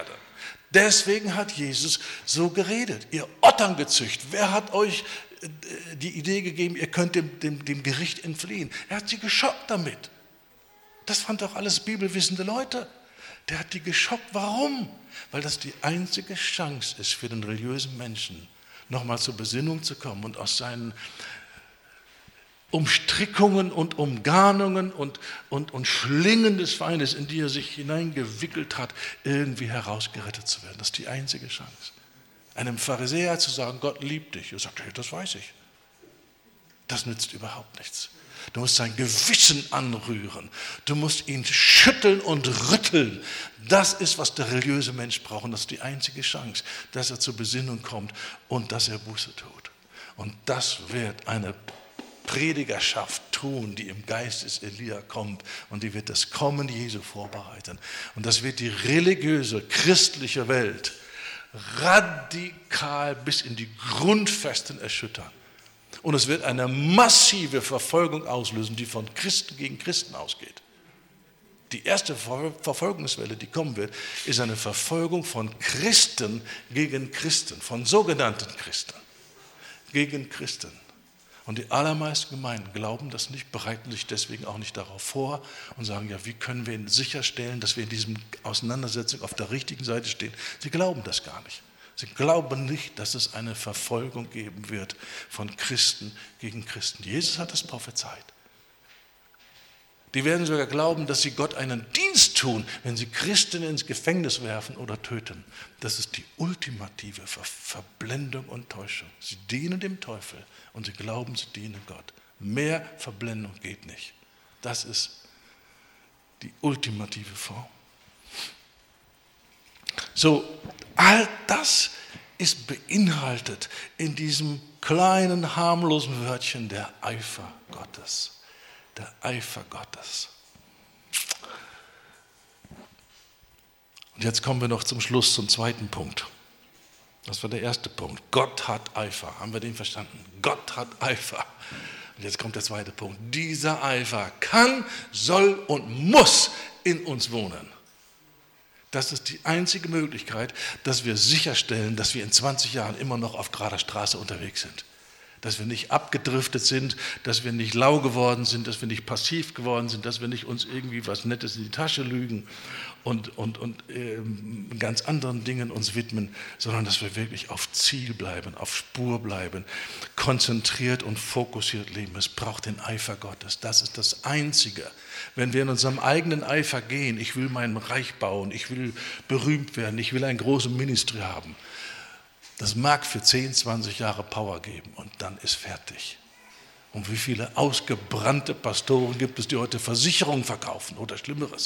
Deswegen hat Jesus so geredet. Ihr Otterngezücht, wer hat euch die Idee gegeben, ihr könnt dem Gericht entfliehen? Er hat sie geschockt damit. Das fand doch alles bibelwissende Leute. Der hat die geschockt. Warum? Weil das die einzige Chance ist für den religiösen Menschen, nochmal zur Besinnung zu kommen und aus seinen Umstrickungen und Umgarnungen und Schlingen des Feindes, in die er sich hineingewickelt hat, irgendwie herausgerettet zu werden. Das ist die einzige Chance. Einem Pharisäer zu sagen, Gott liebt dich. Er sagt, hey, das weiß ich. Das nützt überhaupt nichts. Du musst sein Gewissen anrühren. Du musst ihn schütteln und rütteln. Das ist, was der religiöse Mensch braucht. Und das ist die einzige Chance, dass er zur Besinnung kommt und dass er Buße tut. Und das wird eine Predigerschaft tun, die im Geist des Elia kommt. Und die wird das Kommen Jesu vorbereiten. Und das wird die religiöse, christliche Welt radikal bis in die Grundfesten erschüttern. Und es wird eine massive Verfolgung auslösen, die von Christen gegen Christen ausgeht. Die erste Verfolgungswelle, die kommen wird, ist eine Verfolgung von Christen gegen Christen, von sogenannten Christen gegen Christen. Und die allermeisten Gemeinden glauben das nicht, bereiten sich deswegen auch nicht darauf vor und sagen, ja, wie können wir sicherstellen, dass wir in diesem Auseinandersetzung auf der richtigen Seite stehen. Sie glauben das gar nicht. Sie glauben nicht, dass es eine Verfolgung geben wird von Christen gegen Christen. Jesus hat das prophezeit. Die werden sogar glauben, dass sie Gott einen Dienst tun, wenn sie Christen ins Gefängnis werfen oder töten. Das ist die ultimative Verblendung und Täuschung. Sie dienen dem Teufel und sie glauben, sie dienen Gott. Mehr Verblendung geht nicht. Das ist die ultimative Form. So, all das ist beinhaltet in diesem kleinen, harmlosen Wörtchen der Eifer Gottes. Der Eifer Gottes. Und jetzt kommen wir noch zum Schluss, zum zweiten Punkt. Das war der erste Punkt. Gott hat Eifer. Haben wir den verstanden? Gott hat Eifer. Und jetzt kommt der zweite Punkt. Dieser Eifer kann, soll und muss in uns wohnen. Das ist die einzige Möglichkeit, dass wir sicherstellen, dass wir in 20 Jahren immer noch auf gerader Straße unterwegs sind. Dass wir nicht abgedriftet sind, dass wir nicht lau geworden sind, dass wir nicht passiv geworden sind, dass wir nicht uns irgendwie was Nettes in die Tasche lügen und ganz anderen Dingen uns widmen, sondern dass wir wirklich auf Ziel bleiben, auf Spur bleiben, konzentriert und fokussiert leben. Es braucht den Eifer Gottes. Das ist das Einzige. Wenn wir in unserem eigenen Eifer gehen, ich will mein Reich bauen, ich will berühmt werden, ich will ein großes Ministry haben, das mag für 10, 20 Jahre Power geben und dann ist fertig. Und wie viele ausgebrannte Pastoren gibt es, die heute Versicherungen verkaufen oder Schlimmeres?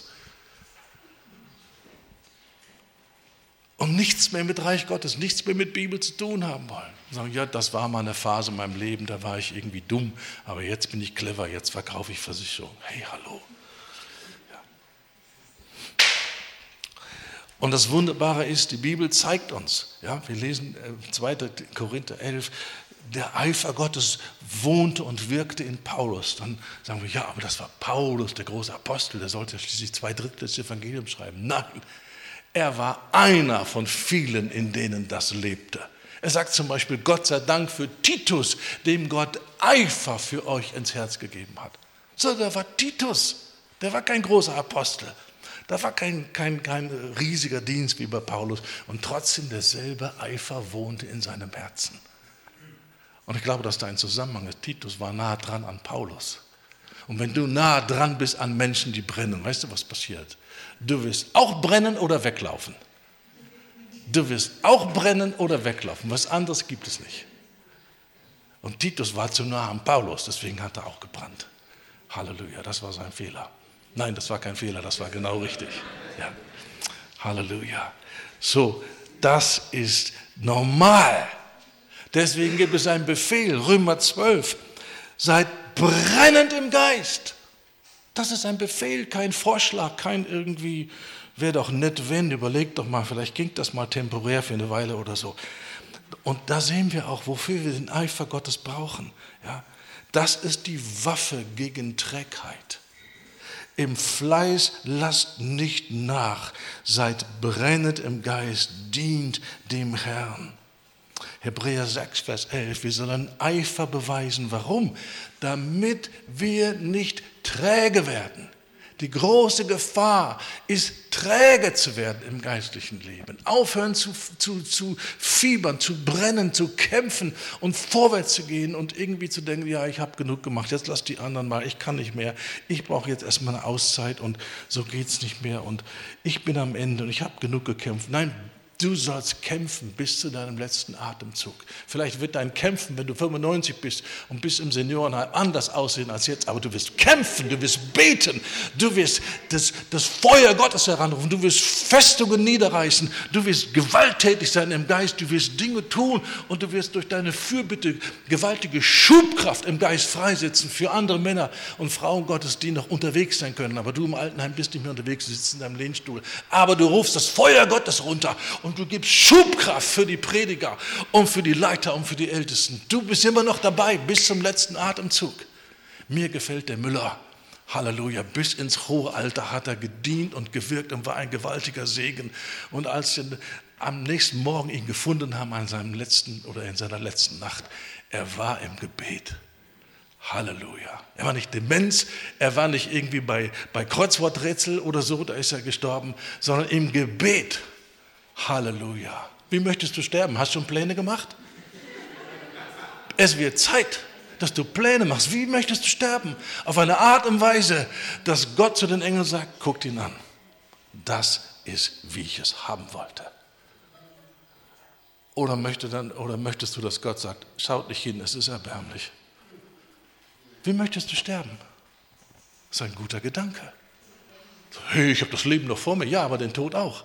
Und nichts mehr mit Reich Gottes, nichts mehr mit Bibel zu tun haben wollen. Und sagen, ja, das war mal eine Phase in meinem Leben, da war ich irgendwie dumm, aber jetzt bin ich clever, jetzt verkaufe ich Versicherungen. Hey, hallo. Und das Wunderbare ist, die Bibel zeigt uns, ja, wir lesen 2. Korinther 11, der Eifer Gottes wohnte und wirkte in Paulus. Dann sagen wir, ja, aber das war Paulus, der große Apostel, der sollte schließlich 2/3 des Evangeliums schreiben. Nein, er war einer von vielen, in denen das lebte. Er sagt zum Beispiel, Gott sei Dank für Titus, dem Gott Eifer für euch ins Herz gegeben hat. So, da war Titus, der war kein großer Apostel. Da war kein riesiger Dienst wie bei Paulus und trotzdem derselbe Eifer wohnte in seinem Herzen. Und ich glaube, dass da ein Zusammenhang ist. Titus war nah dran an Paulus. Und wenn du nah dran bist an Menschen, die brennen, weißt du, was passiert? Du wirst auch brennen oder weglaufen. Du wirst auch brennen oder weglaufen. Was anderes gibt es nicht. Und Titus war zu nah an Paulus, deswegen hat er auch gebrannt. Halleluja, das war sein Fehler. Nein, das war kein Fehler, das war genau richtig. Ja. Halleluja. So, das ist normal. Deswegen gibt es einen Befehl, Römer 12. Seid brennend im Geist. Das ist ein Befehl, kein Vorschlag, kein irgendwie, wäre doch nett, wenn, überlegt doch mal, vielleicht ging das mal temporär für eine Weile oder so. Und da sehen wir auch, wofür wir den Eifer Gottes brauchen. Ja. Das ist die Waffe gegen Trägheit. Im Fleiß lasst nicht nach, seid brennend im Geist, dient dem Herrn. Hebräer 6, Vers 11, wir sollen Eifer beweisen. Warum? Damit wir nicht träge werden. Die große Gefahr ist, träge zu werden im geistlichen Leben. Aufhören zu fiebern, zu brennen, zu kämpfen und vorwärts zu gehen und irgendwie zu denken, ja, ich habe genug gemacht, jetzt lass die anderen mal, ich kann nicht mehr. Ich brauche jetzt erstmal eine Auszeit und so geht es nicht mehr und ich bin am Ende und ich habe genug gekämpft. Nein, du sollst kämpfen bis zu deinem letzten Atemzug. Vielleicht wird dein Kämpfen, wenn du 95 bist und bist im Seniorenheim, anders aussehen als jetzt. Aber du wirst kämpfen, du wirst beten, du wirst das Feuer Gottes heranrufen, du wirst Festungen niederreißen, du wirst gewalttätig sein im Geist, du wirst Dinge tun und du wirst durch deine Fürbitte gewaltige Schubkraft im Geist freisetzen für andere Männer und Frauen Gottes, die noch unterwegs sein können. Aber du im Altenheim bist nicht mehr unterwegs, du sitzt in deinem Lehnstuhl. Aber du rufst das Feuer Gottes runter und du gibst Schubkraft für die Prediger und für die Leiter und für die Ältesten. Du bist immer noch dabei bis zum letzten Atemzug. Mir gefällt der Müller. Halleluja. Bis ins hohe Alter hat er gedient und gewirkt und war ein gewaltiger Segen. Und als sie am nächsten Morgen ihn gefunden haben in seiner letzten Nacht, er war im Gebet. Halleluja. Er war nicht Demenz, er war nicht irgendwie bei Kreuzworträtsel oder so, da ist er gestorben, sondern im Gebet. Halleluja. Wie möchtest du sterben? Hast du schon Pläne gemacht? Es wird Zeit, dass du Pläne machst. Wie möchtest du sterben? Auf eine Art und Weise, dass Gott zu den Engeln sagt, guckt ihn an. Das ist, wie ich es haben wollte. Oder möchtest du, dass Gott sagt, schaut nicht hin, es ist erbärmlich. Wie möchtest du sterben? Das ist ein guter Gedanke. Hey, ich habe das Leben noch vor mir. Ja, aber den Tod auch.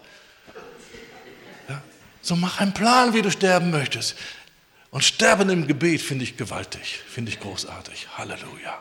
So mach einen Plan, wie du sterben möchtest. Und Sterben im Gebet finde ich gewaltig, finde ich großartig. Halleluja.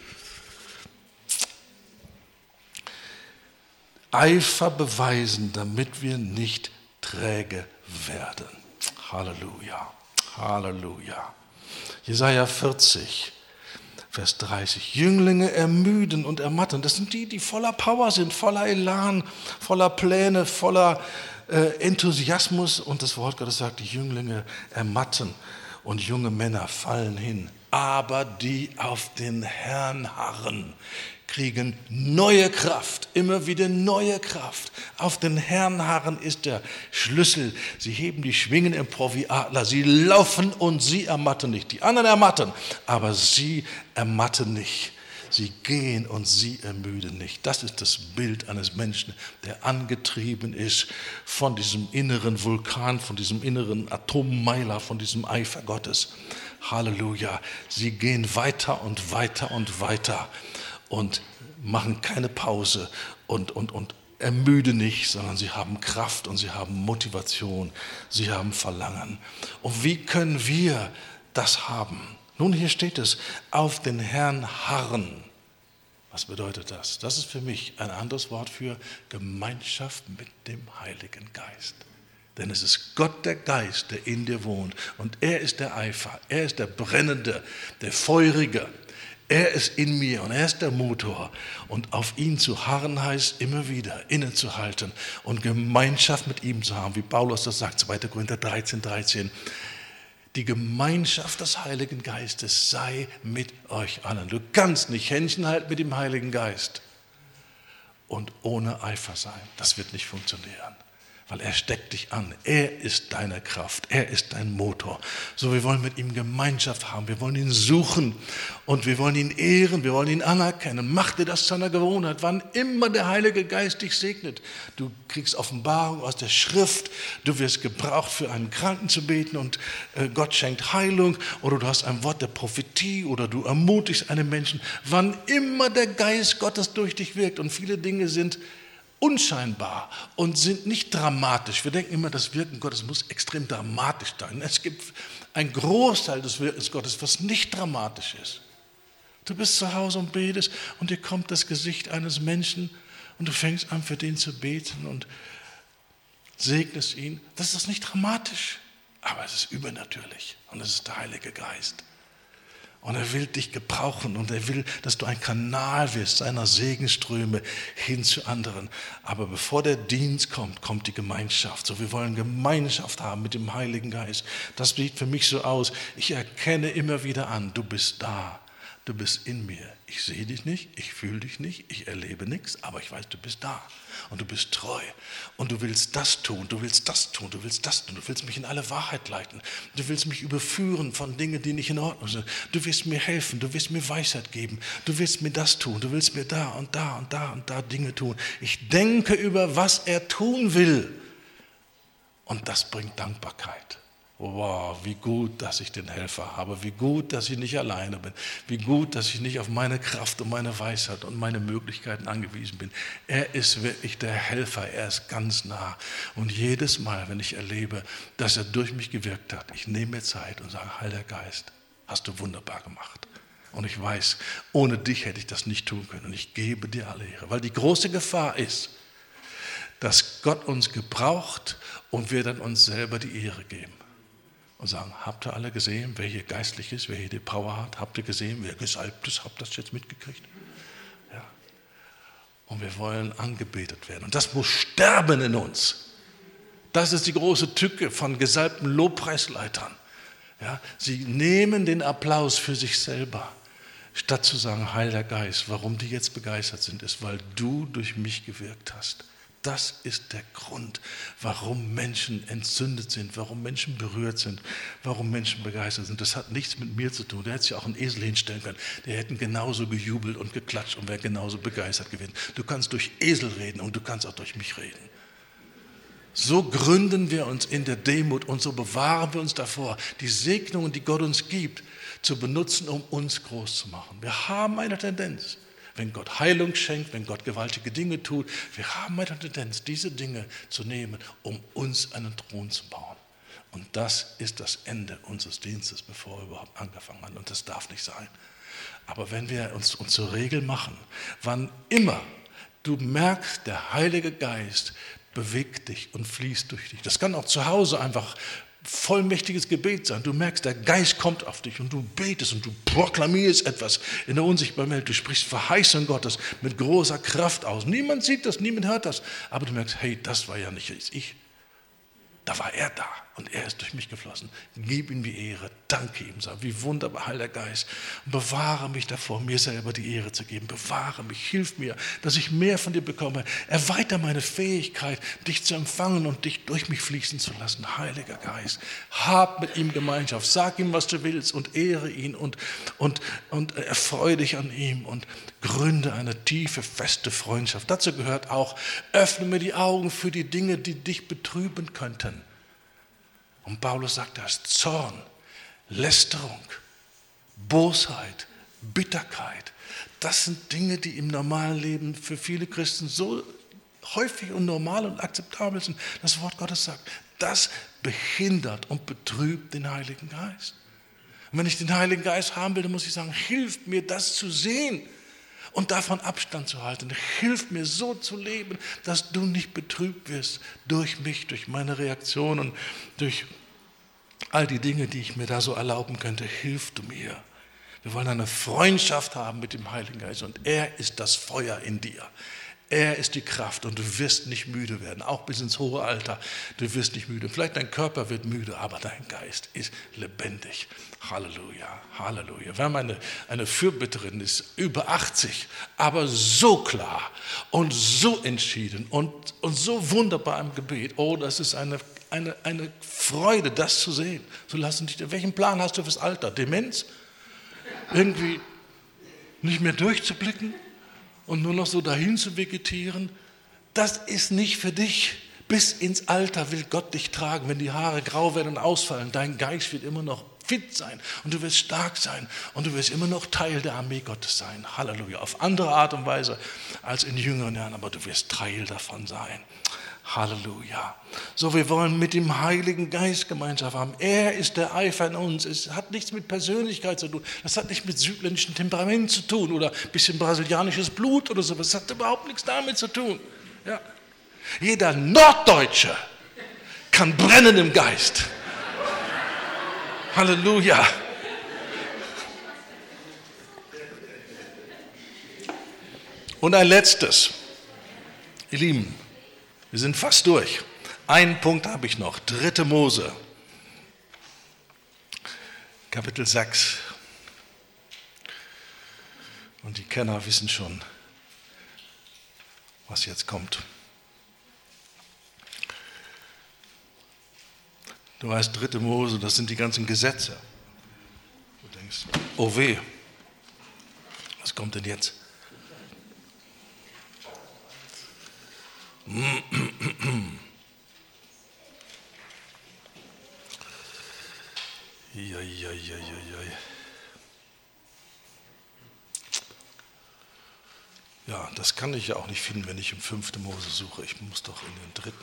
Eifer beweisen, damit wir nicht träge werden. Halleluja. Halleluja. Jesaja 40, Vers 30. Jünglinge ermüden und ermatten. Das sind die voller Power sind, voller Elan, voller Pläne, voller Enthusiasmus. Und das Wort Gottes sagt, die Jünglinge ermatten und junge Männer fallen hin. Aber die auf den Herrn harren, kriegen neue Kraft, immer wieder neue Kraft. Auf den Herrn harren ist der Schlüssel. Sie heben die Schwingen empor wie Adler. Sie laufen und sie ermatten nicht. Die anderen ermatten, aber sie ermatten nicht. Sie gehen und sie ermüden nicht. Das ist das Bild eines Menschen, der angetrieben ist von diesem inneren Vulkan, von diesem inneren Atommeiler, von diesem Eifer Gottes. Halleluja. Sie gehen weiter und weiter und weiter und machen keine Pause und ermüden nicht, sondern sie haben Kraft und sie haben Motivation, sie haben Verlangen. Und wie können wir das haben? Nun, hier steht es, auf den Herrn harren. Was bedeutet das? Das ist für mich ein anderes Wort für Gemeinschaft mit dem Heiligen Geist. Denn es ist Gott, der Geist, der in dir wohnt. Und er ist der Eifer, er ist der Brennende, der Feurige. Er ist in mir und er ist der Motor. Und auf ihn zu harren heißt immer wieder innezuhalten und Gemeinschaft mit ihm zu haben, wie Paulus das sagt, 2. Korinther 13. Die Gemeinschaft des Heiligen Geistes sei mit euch allen. Du kannst nicht Händchen halten mit dem Heiligen Geist und ohne Eifer sein. Das wird nicht funktionieren. Weil er steckt dich an. Er ist deine Kraft. Er ist dein Motor. So, wir wollen mit ihm Gemeinschaft haben. Wir wollen ihn suchen und wir wollen ihn ehren. Wir wollen ihn anerkennen. Mach dir das zu einer Gewohnheit. Wann immer der Heilige Geist dich segnet. Du kriegst Offenbarung aus der Schrift. Du wirst gebraucht, für einen Kranken zu beten und Gott schenkt Heilung. Oder du hast ein Wort der Prophetie oder du ermutigst einen Menschen. Wann immer der Geist Gottes durch dich wirkt und viele Dinge sind unscheinbar und sind nicht dramatisch. Wir denken immer, das Wirken Gottes muss extrem dramatisch sein. Es gibt einen Großteil des Wirkens Gottes, was nicht dramatisch ist. Du bist zu Hause und betest und dir kommt das Gesicht eines Menschen und du fängst an, für den zu beten und segnest ihn. Das ist nicht dramatisch, aber es ist übernatürlich und es ist der Heilige Geist. Und er will dich gebrauchen und er will, dass du ein Kanal wirst seiner Segensströme hin zu anderen. Aber bevor der Dienst kommt, kommt die Gemeinschaft. So, wir wollen Gemeinschaft haben mit dem Heiligen Geist. Das sieht für mich so aus. Ich erkenne immer wieder an, du bist da. Du bist in mir. Ich sehe dich nicht, ich fühle dich nicht, ich erlebe nichts, aber ich weiß, du bist da. Und du bist treu. Und du willst das tun, du willst das tun, du willst das tun. Du willst mich in alle Wahrheit leiten. Du willst mich überführen von Dingen, die nicht in Ordnung sind. Du willst mir helfen, du willst mir Weisheit geben. Du willst mir das tun, du willst mir da und da und da und da Dinge tun. Ich denke über, was er tun will. Und das bringt Dankbarkeit. Wow, wie gut, dass ich den Helfer habe, wie gut, dass ich nicht alleine bin, wie gut, dass ich nicht auf meine Kraft und meine Weisheit und meine Möglichkeiten angewiesen bin. Er ist wirklich der Helfer, er ist ganz nah. Und jedes Mal, wenn ich erlebe, dass er durch mich gewirkt hat, ich nehme mir Zeit und sage, Heiliger Geist, hast du wunderbar gemacht. Und ich weiß, ohne dich hätte ich das nicht tun können. Und ich gebe dir alle Ehre, weil die große Gefahr ist, dass Gott uns gebraucht und wir dann uns selber die Ehre geben. Und sagen, habt ihr alle gesehen, wer hier geistlich ist, wer hier die Power hat? Habt ihr gesehen, wer gesalbt ist? Habt ihr das jetzt mitgekriegt? Ja. Und wir wollen angebetet werden. Und das muss sterben in uns. Das ist die große Tücke von gesalbten Lobpreisleitern. Ja. Sie nehmen den Applaus für sich selber, statt zu sagen, Heiliger Geist, warum die jetzt begeistert sind, ist, weil du durch mich gewirkt hast. Das ist der Grund, warum Menschen entzündet sind, warum Menschen berührt sind, warum Menschen begeistert sind. Das hat nichts mit mir zu tun. Der hätte sich auch einen Esel hinstellen können. Der hätten genauso gejubelt und geklatscht und wäre genauso begeistert gewesen. Du kannst durch Esel reden und du kannst auch durch mich reden. So gründen wir uns in der Demut und so bewahren wir uns davor, die Segnungen, die Gott uns gibt, zu benutzen, um uns groß zu machen. Wir haben eine Tendenz. Wenn Gott Heilung schenkt, wenn Gott gewaltige Dinge tut, wir haben eine Tendenz, diese Dinge zu nehmen, um uns einen Thron zu bauen. Und das ist das Ende unseres Dienstes, bevor wir überhaupt angefangen haben. Und das darf nicht sein. Aber wenn wir uns zur Regel machen, wann immer du merkst, der Heilige Geist bewegt dich und fließt durch dich. Das kann auch zu Hause einfach vollmächtiges Gebet sein. Du merkst, der Geist kommt auf dich und du betest und du proklamierst etwas in der unsichtbaren Welt. Du sprichst Verheißung Gottes mit großer Kraft aus. Niemand sieht das, niemand hört das. Aber du merkst, hey, das war ja nicht ich. Da war er da und er ist durch mich geflossen. Gib ihm die Ehre, danke ihm, sag, wie wunderbar, Heiliger Geist. Und bewahre mich davor, mir selber die Ehre zu geben. Bewahre mich, hilf mir, dass ich mehr von dir bekomme. Erweitere meine Fähigkeit, dich zu empfangen und dich durch mich fließen zu lassen. Heiliger Geist, hab mit ihm Gemeinschaft. Sag ihm, was du willst und ehre ihn und erfreue dich an ihm und gründe eine tiefe, feste Freundschaft. Dazu gehört auch, öffne mir die Augen für die Dinge, die dich betrüben könnten. Und Paulus sagt das, Zorn, Lästerung, Bosheit, Bitterkeit, das sind Dinge, die im normalen Leben für viele Christen so häufig und normal und akzeptabel sind. Das Wort Gottes sagt, das behindert und betrübt den Heiligen Geist. Und wenn ich den Heiligen Geist haben will, dann muss ich sagen, hilf mir, das zu sehen und davon Abstand zu halten. Hilf mir, so zu leben, dass du nicht betrübt wirst durch mich, durch meine Reaktionen, durch all die Dinge, die ich mir da so erlauben könnte. Hilf du mir. Wir wollen eine Freundschaft haben mit dem Heiligen Geist und er ist das Feuer in dir. Er ist die Kraft und du wirst nicht müde werden, auch bis ins hohe Alter. Du wirst nicht müde. Vielleicht dein Körper wird müde, aber dein Geist ist lebendig. Halleluja, Halleluja. Wir haben eine Fürbitterin, die ist über 80, aber so klar und so entschieden und so wunderbar im Gebet. Oh, das ist eine Freude, das zu sehen. So lassen dich. Welchen Plan hast du fürs Alter? Demenz? Irgendwie nicht mehr durchzublicken? Und nur noch so dahin zu vegetieren, das ist nicht für dich. Bis ins Alter will Gott dich tragen. Wenn die Haare grau werden und ausfallen, dein Geist wird immer noch fit sein und du wirst stark sein und du wirst immer noch Teil der Armee Gottes sein. Halleluja. Auf andere Art und Weise als in jüngeren Jahren, aber du wirst Teil davon sein. Halleluja. So, wir wollen mit dem Heiligen Geist Gemeinschaft haben. Er ist der Eifer in uns. Es hat nichts mit Persönlichkeit zu tun. Das hat nicht mit südländischem Temperament zu tun oder ein bisschen brasilianisches Blut oder sowas. Das hat überhaupt nichts damit zu tun. Ja. Jeder Norddeutsche kann brennen im Geist. Halleluja. Und ein letztes. Ihr Lieben, wir sind fast durch. Einen Punkt habe ich noch. 3. Mose, Kapitel 6. Und die Kenner wissen schon, was jetzt kommt. Du weißt, 3. Mose, das sind die ganzen Gesetze. Du denkst, oh weh, was kommt denn jetzt? Ja, das kann ich ja auch nicht finden, wenn ich im 5. Mose suche. Ich muss doch in den 3.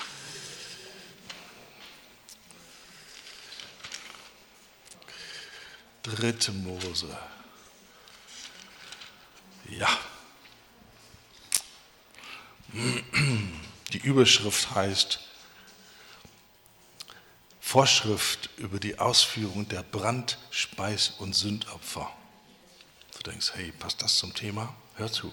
Dritte Mose. Ja. Die Überschrift heißt Vorschrift über die Ausführung der Brand-, Speis- und Sündopfer. Du denkst, hey, passt das zum Thema? Hör zu.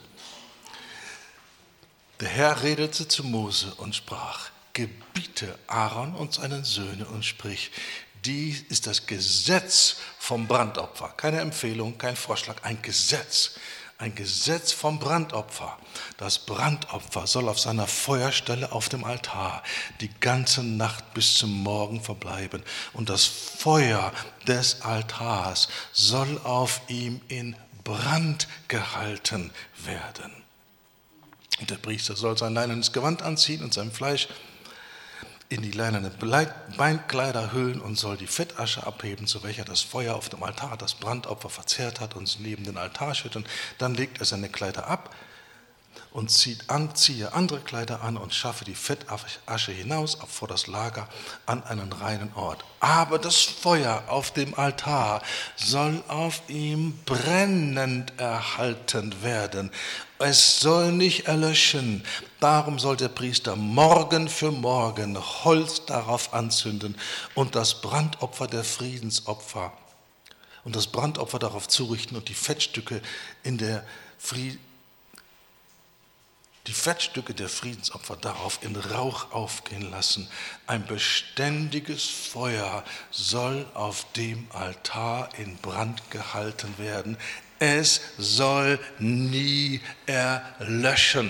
Der Herr redete zu Mose und sprach, gebiete Aaron und seinen Söhnen und sprich, dies ist das Gesetz vom Brandopfer. Keine Empfehlung, kein Vorschlag, ein Gesetz. Ein Gesetz vom Brandopfer. Das Brandopfer soll auf seiner Feuerstelle auf dem Altar die ganze Nacht bis zum Morgen verbleiben. Und das Feuer des Altars soll auf ihm in Brand gehalten werden. Und der Priester soll sein leinenes Gewand anziehen und sein Fleisch in die leinenen Beinkleider hüllen und soll die Fettasche abheben, zu welcher das Feuer auf dem Altar das Brandopfer verzehrt hat, und neben den Altar schütten. Dann legt er seine Kleider ab und ziehe andere Kleider an und schaffe die Fettasche hinaus vor das Lager an einen reinen Ort. Aber das Feuer auf dem Altar soll auf ihm brennend erhalten werden. Es soll nicht erlöschen. Darum soll der Priester Morgen für Morgen Holz darauf anzünden und das Brandopfer der Friedensopfer und das Brandopfer darauf zurichten und die Fettstücke der Friedensopfer darauf in Rauch aufgehen lassen. Ein beständiges Feuer soll auf dem Altar in Brand gehalten werden. Es soll nie erlöschen.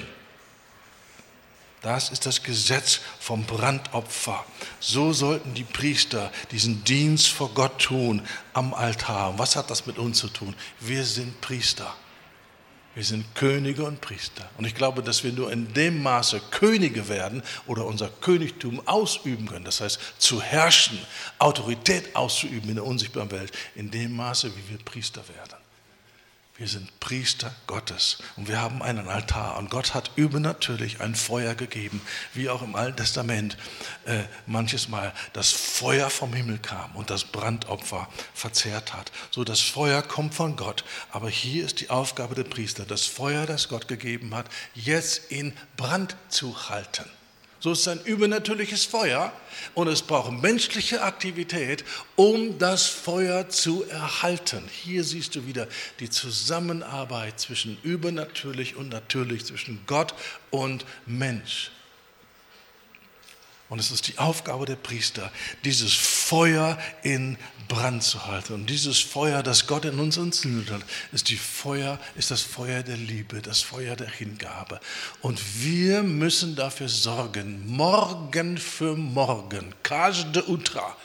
Das ist das Gesetz vom Brandopfer. So sollten die Priester diesen Dienst vor Gott tun am Altar. Und was hat das mit uns zu tun? Wir sind Priester. Wir sind Könige und Priester. Und ich glaube, dass wir nur in dem Maße Könige werden oder unser Königtum ausüben können. Das heißt, zu herrschen, Autorität auszuüben in der unsichtbaren Welt, in dem Maße, wie wir Priester werden. Wir sind Priester Gottes und wir haben einen Altar. Und Gott hat übernatürlich ein Feuer gegeben, wie auch im Alten Testament manches Mal das Feuer vom Himmel kam und das Brandopfer verzehrt hat. So, das Feuer kommt von Gott. Aber hier ist die Aufgabe der Priester, das Feuer, das Gott gegeben hat, jetzt in Brand zu halten. So ist es ein übernatürliches Feuer und es braucht menschliche Aktivität, um das Feuer zu erhalten. Hier siehst du wieder die Zusammenarbeit zwischen übernatürlich und natürlich, zwischen Gott und Mensch. Und es ist die Aufgabe der Priester, dieses Feuer in Brand zu halten. Und dieses Feuer, das Gott in uns entzündet hat, ist das Feuer der Liebe, das Feuer der Hingabe. Und wir müssen dafür sorgen, Morgen für Morgen, każde utra,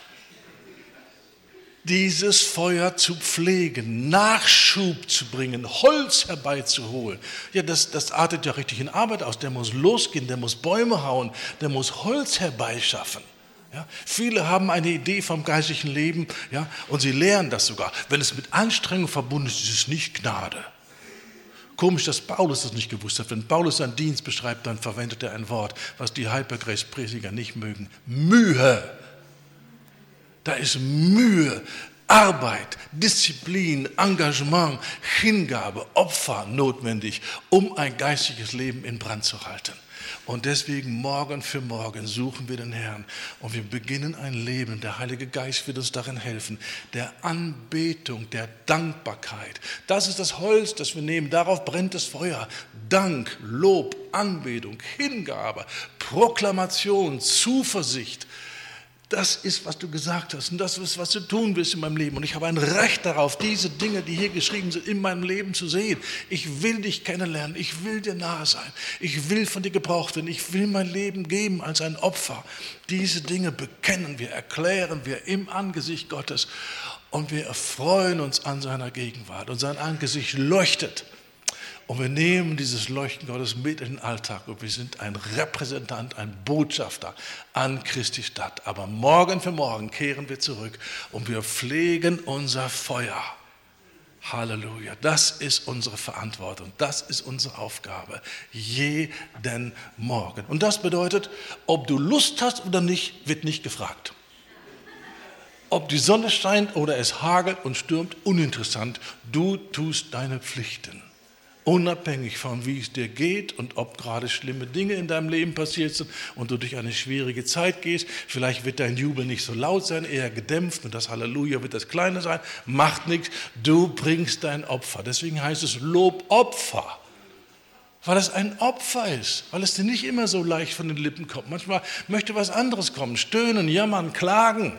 dieses Feuer zu pflegen, Nachschub zu bringen, Holz herbeizuholen. Ja, das artet ja richtig in Arbeit aus. Der muss losgehen, der muss Bäume hauen, der muss Holz herbeischaffen. Ja, viele haben eine Idee vom geistlichen Leben, ja, und sie lehren das sogar. Wenn es mit Anstrengung verbunden ist, ist es nicht Gnade. Komisch, dass Paulus das nicht gewusst hat. Wenn Paulus seinen Dienst beschreibt, dann verwendet er ein Wort, was die Hypergrace-Prediger nicht mögen. Mühe. Da ist Mühe, Arbeit, Disziplin, Engagement, Hingabe, Opfer notwendig, um ein geistliches Leben in Brand zu halten. Und deswegen Morgen für Morgen suchen wir den Herrn und wir beginnen ein Leben. Der Heilige Geist wird uns darin helfen, der Anbetung, der Dankbarkeit. Das ist das Holz, das wir nehmen, darauf brennt das Feuer. Dank, Lob, Anbetung, Hingabe, Proklamation, Zuversicht. Das ist, was du gesagt hast und das ist, was du tun willst in meinem Leben. Und ich habe ein Recht darauf, diese Dinge, die hier geschrieben sind, in meinem Leben zu sehen. Ich will dich kennenlernen, ich will dir nahe sein, ich will von dir gebraucht werden, ich will mein Leben geben als ein Opfer. Diese Dinge bekennen wir, erklären wir im Angesicht Gottes und wir erfreuen uns an seiner Gegenwart und sein Angesicht leuchtet. Und wir nehmen dieses Leuchten Gottes mit in den Alltag und wir sind ein Repräsentant, ein Botschafter an Christi Stadt. Aber morgen für morgen kehren wir zurück und wir pflegen unser Feuer. Halleluja, das ist unsere Verantwortung, das ist unsere Aufgabe, jeden Morgen. Und das bedeutet, ob du Lust hast oder nicht, wird nicht gefragt. Ob die Sonne scheint oder es hagelt und stürmt, uninteressant, du tust deine Pflichten. Unabhängig von wie es dir geht und ob gerade schlimme Dinge in deinem Leben passiert sind und du durch eine schwierige Zeit gehst, vielleicht wird dein Jubel nicht so laut sein, eher gedämpft und das Halleluja wird das Kleine sein, macht nichts, du bringst dein Opfer. Deswegen heißt es Lobopfer, weil es ein Opfer ist, weil es dir nicht immer so leicht von den Lippen kommt. Manchmal möchte was anderes kommen, stöhnen, jammern, klagen.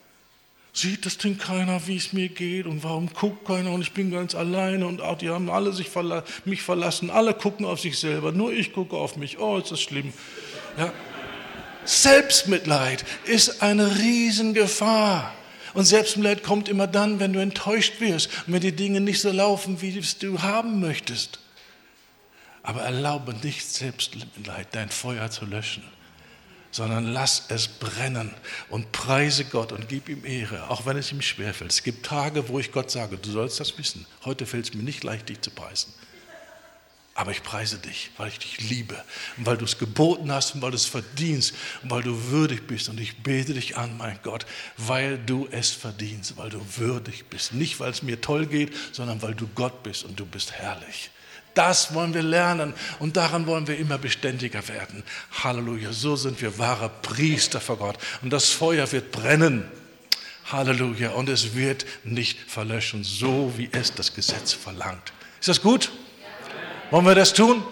Sieht das denn keiner, wie es mir geht und warum guckt keiner und ich bin ganz alleine und auch die haben alle mich verlassen, alle gucken auf sich selber, nur ich gucke auf mich, oh ist das schlimm. Ja. Selbstmitleid ist eine Riesengefahr und Selbstmitleid kommt immer dann, wenn du enttäuscht wirst und wenn die Dinge nicht so laufen, wie du haben möchtest. Aber erlaube nicht Selbstmitleid, dein Feuer zu löschen, sondern lass es brennen und preise Gott und gib ihm Ehre, auch wenn es ihm schwerfällt. Es gibt Tage, wo ich Gott sage, du sollst das wissen. Heute fällt es mir nicht leicht, dich zu preisen. Aber ich preise dich, weil ich dich liebe und weil du es geboten hast und weil du es verdienst und weil du würdig bist. Und ich bete dich an, mein Gott, weil du es verdienst, weil du würdig bist. Nicht, weil es mir toll geht, sondern weil du Gott bist und du bist herrlich. Das wollen wir lernen und daran wollen wir immer beständiger werden. Halleluja, so sind wir wahre Priester vor Gott. Und das Feuer wird brennen. Halleluja, und es wird nicht verlöschen, so wie es das Gesetz verlangt. Ist das gut? Wollen wir das tun?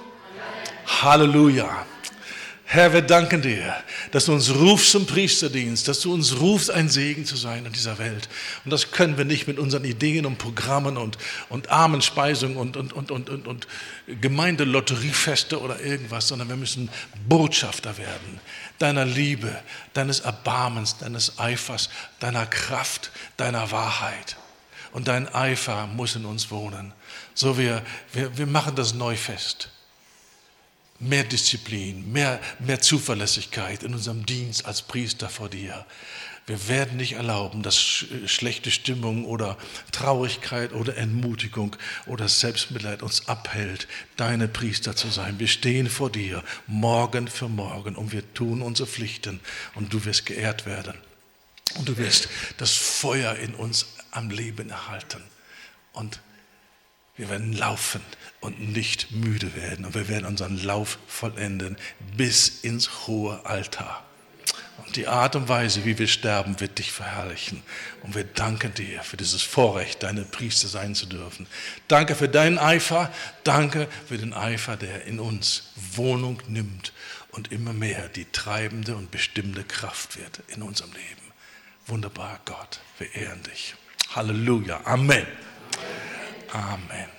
Halleluja. Herr, wir danken dir, dass du uns rufst zum Priesterdienst, dass du uns rufst, ein Segen zu sein in dieser Welt. Und das können wir nicht mit unseren Ideen und Programmen und Armenspeisung und Gemeindelotteriefeste oder irgendwas, sondern wir müssen Botschafter werden deiner Liebe, deines Erbarmens, deines Eifers, deiner Kraft, deiner Wahrheit. Und dein Eifer muss in uns wohnen. So wir machen das neu fest. Mehr Disziplin, mehr Zuverlässigkeit in unserem Dienst als Priester vor dir. Wir werden nicht erlauben, dass schlechte Stimmung oder Traurigkeit oder Entmutigung oder Selbstmitleid uns abhält, deine Priester zu sein. Wir stehen vor dir Morgen für Morgen und wir tun unsere Pflichten und du wirst geehrt werden. Und du wirst das Feuer in uns am Leben erhalten. Und wir werden laufen und nicht müde werden. Und wir werden unseren Lauf vollenden bis ins hohe Alter. Und die Art und Weise, wie wir sterben, wird dich verherrlichen. Und wir danken dir für dieses Vorrecht, deine Priester sein zu dürfen. Danke für deinen Eifer. Danke für den Eifer, der in uns Wohnung nimmt und immer mehr die treibende und bestimmende Kraft wird in unserem Leben. Wunderbar, Gott. Wir ehren dich. Halleluja. Amen. Amen.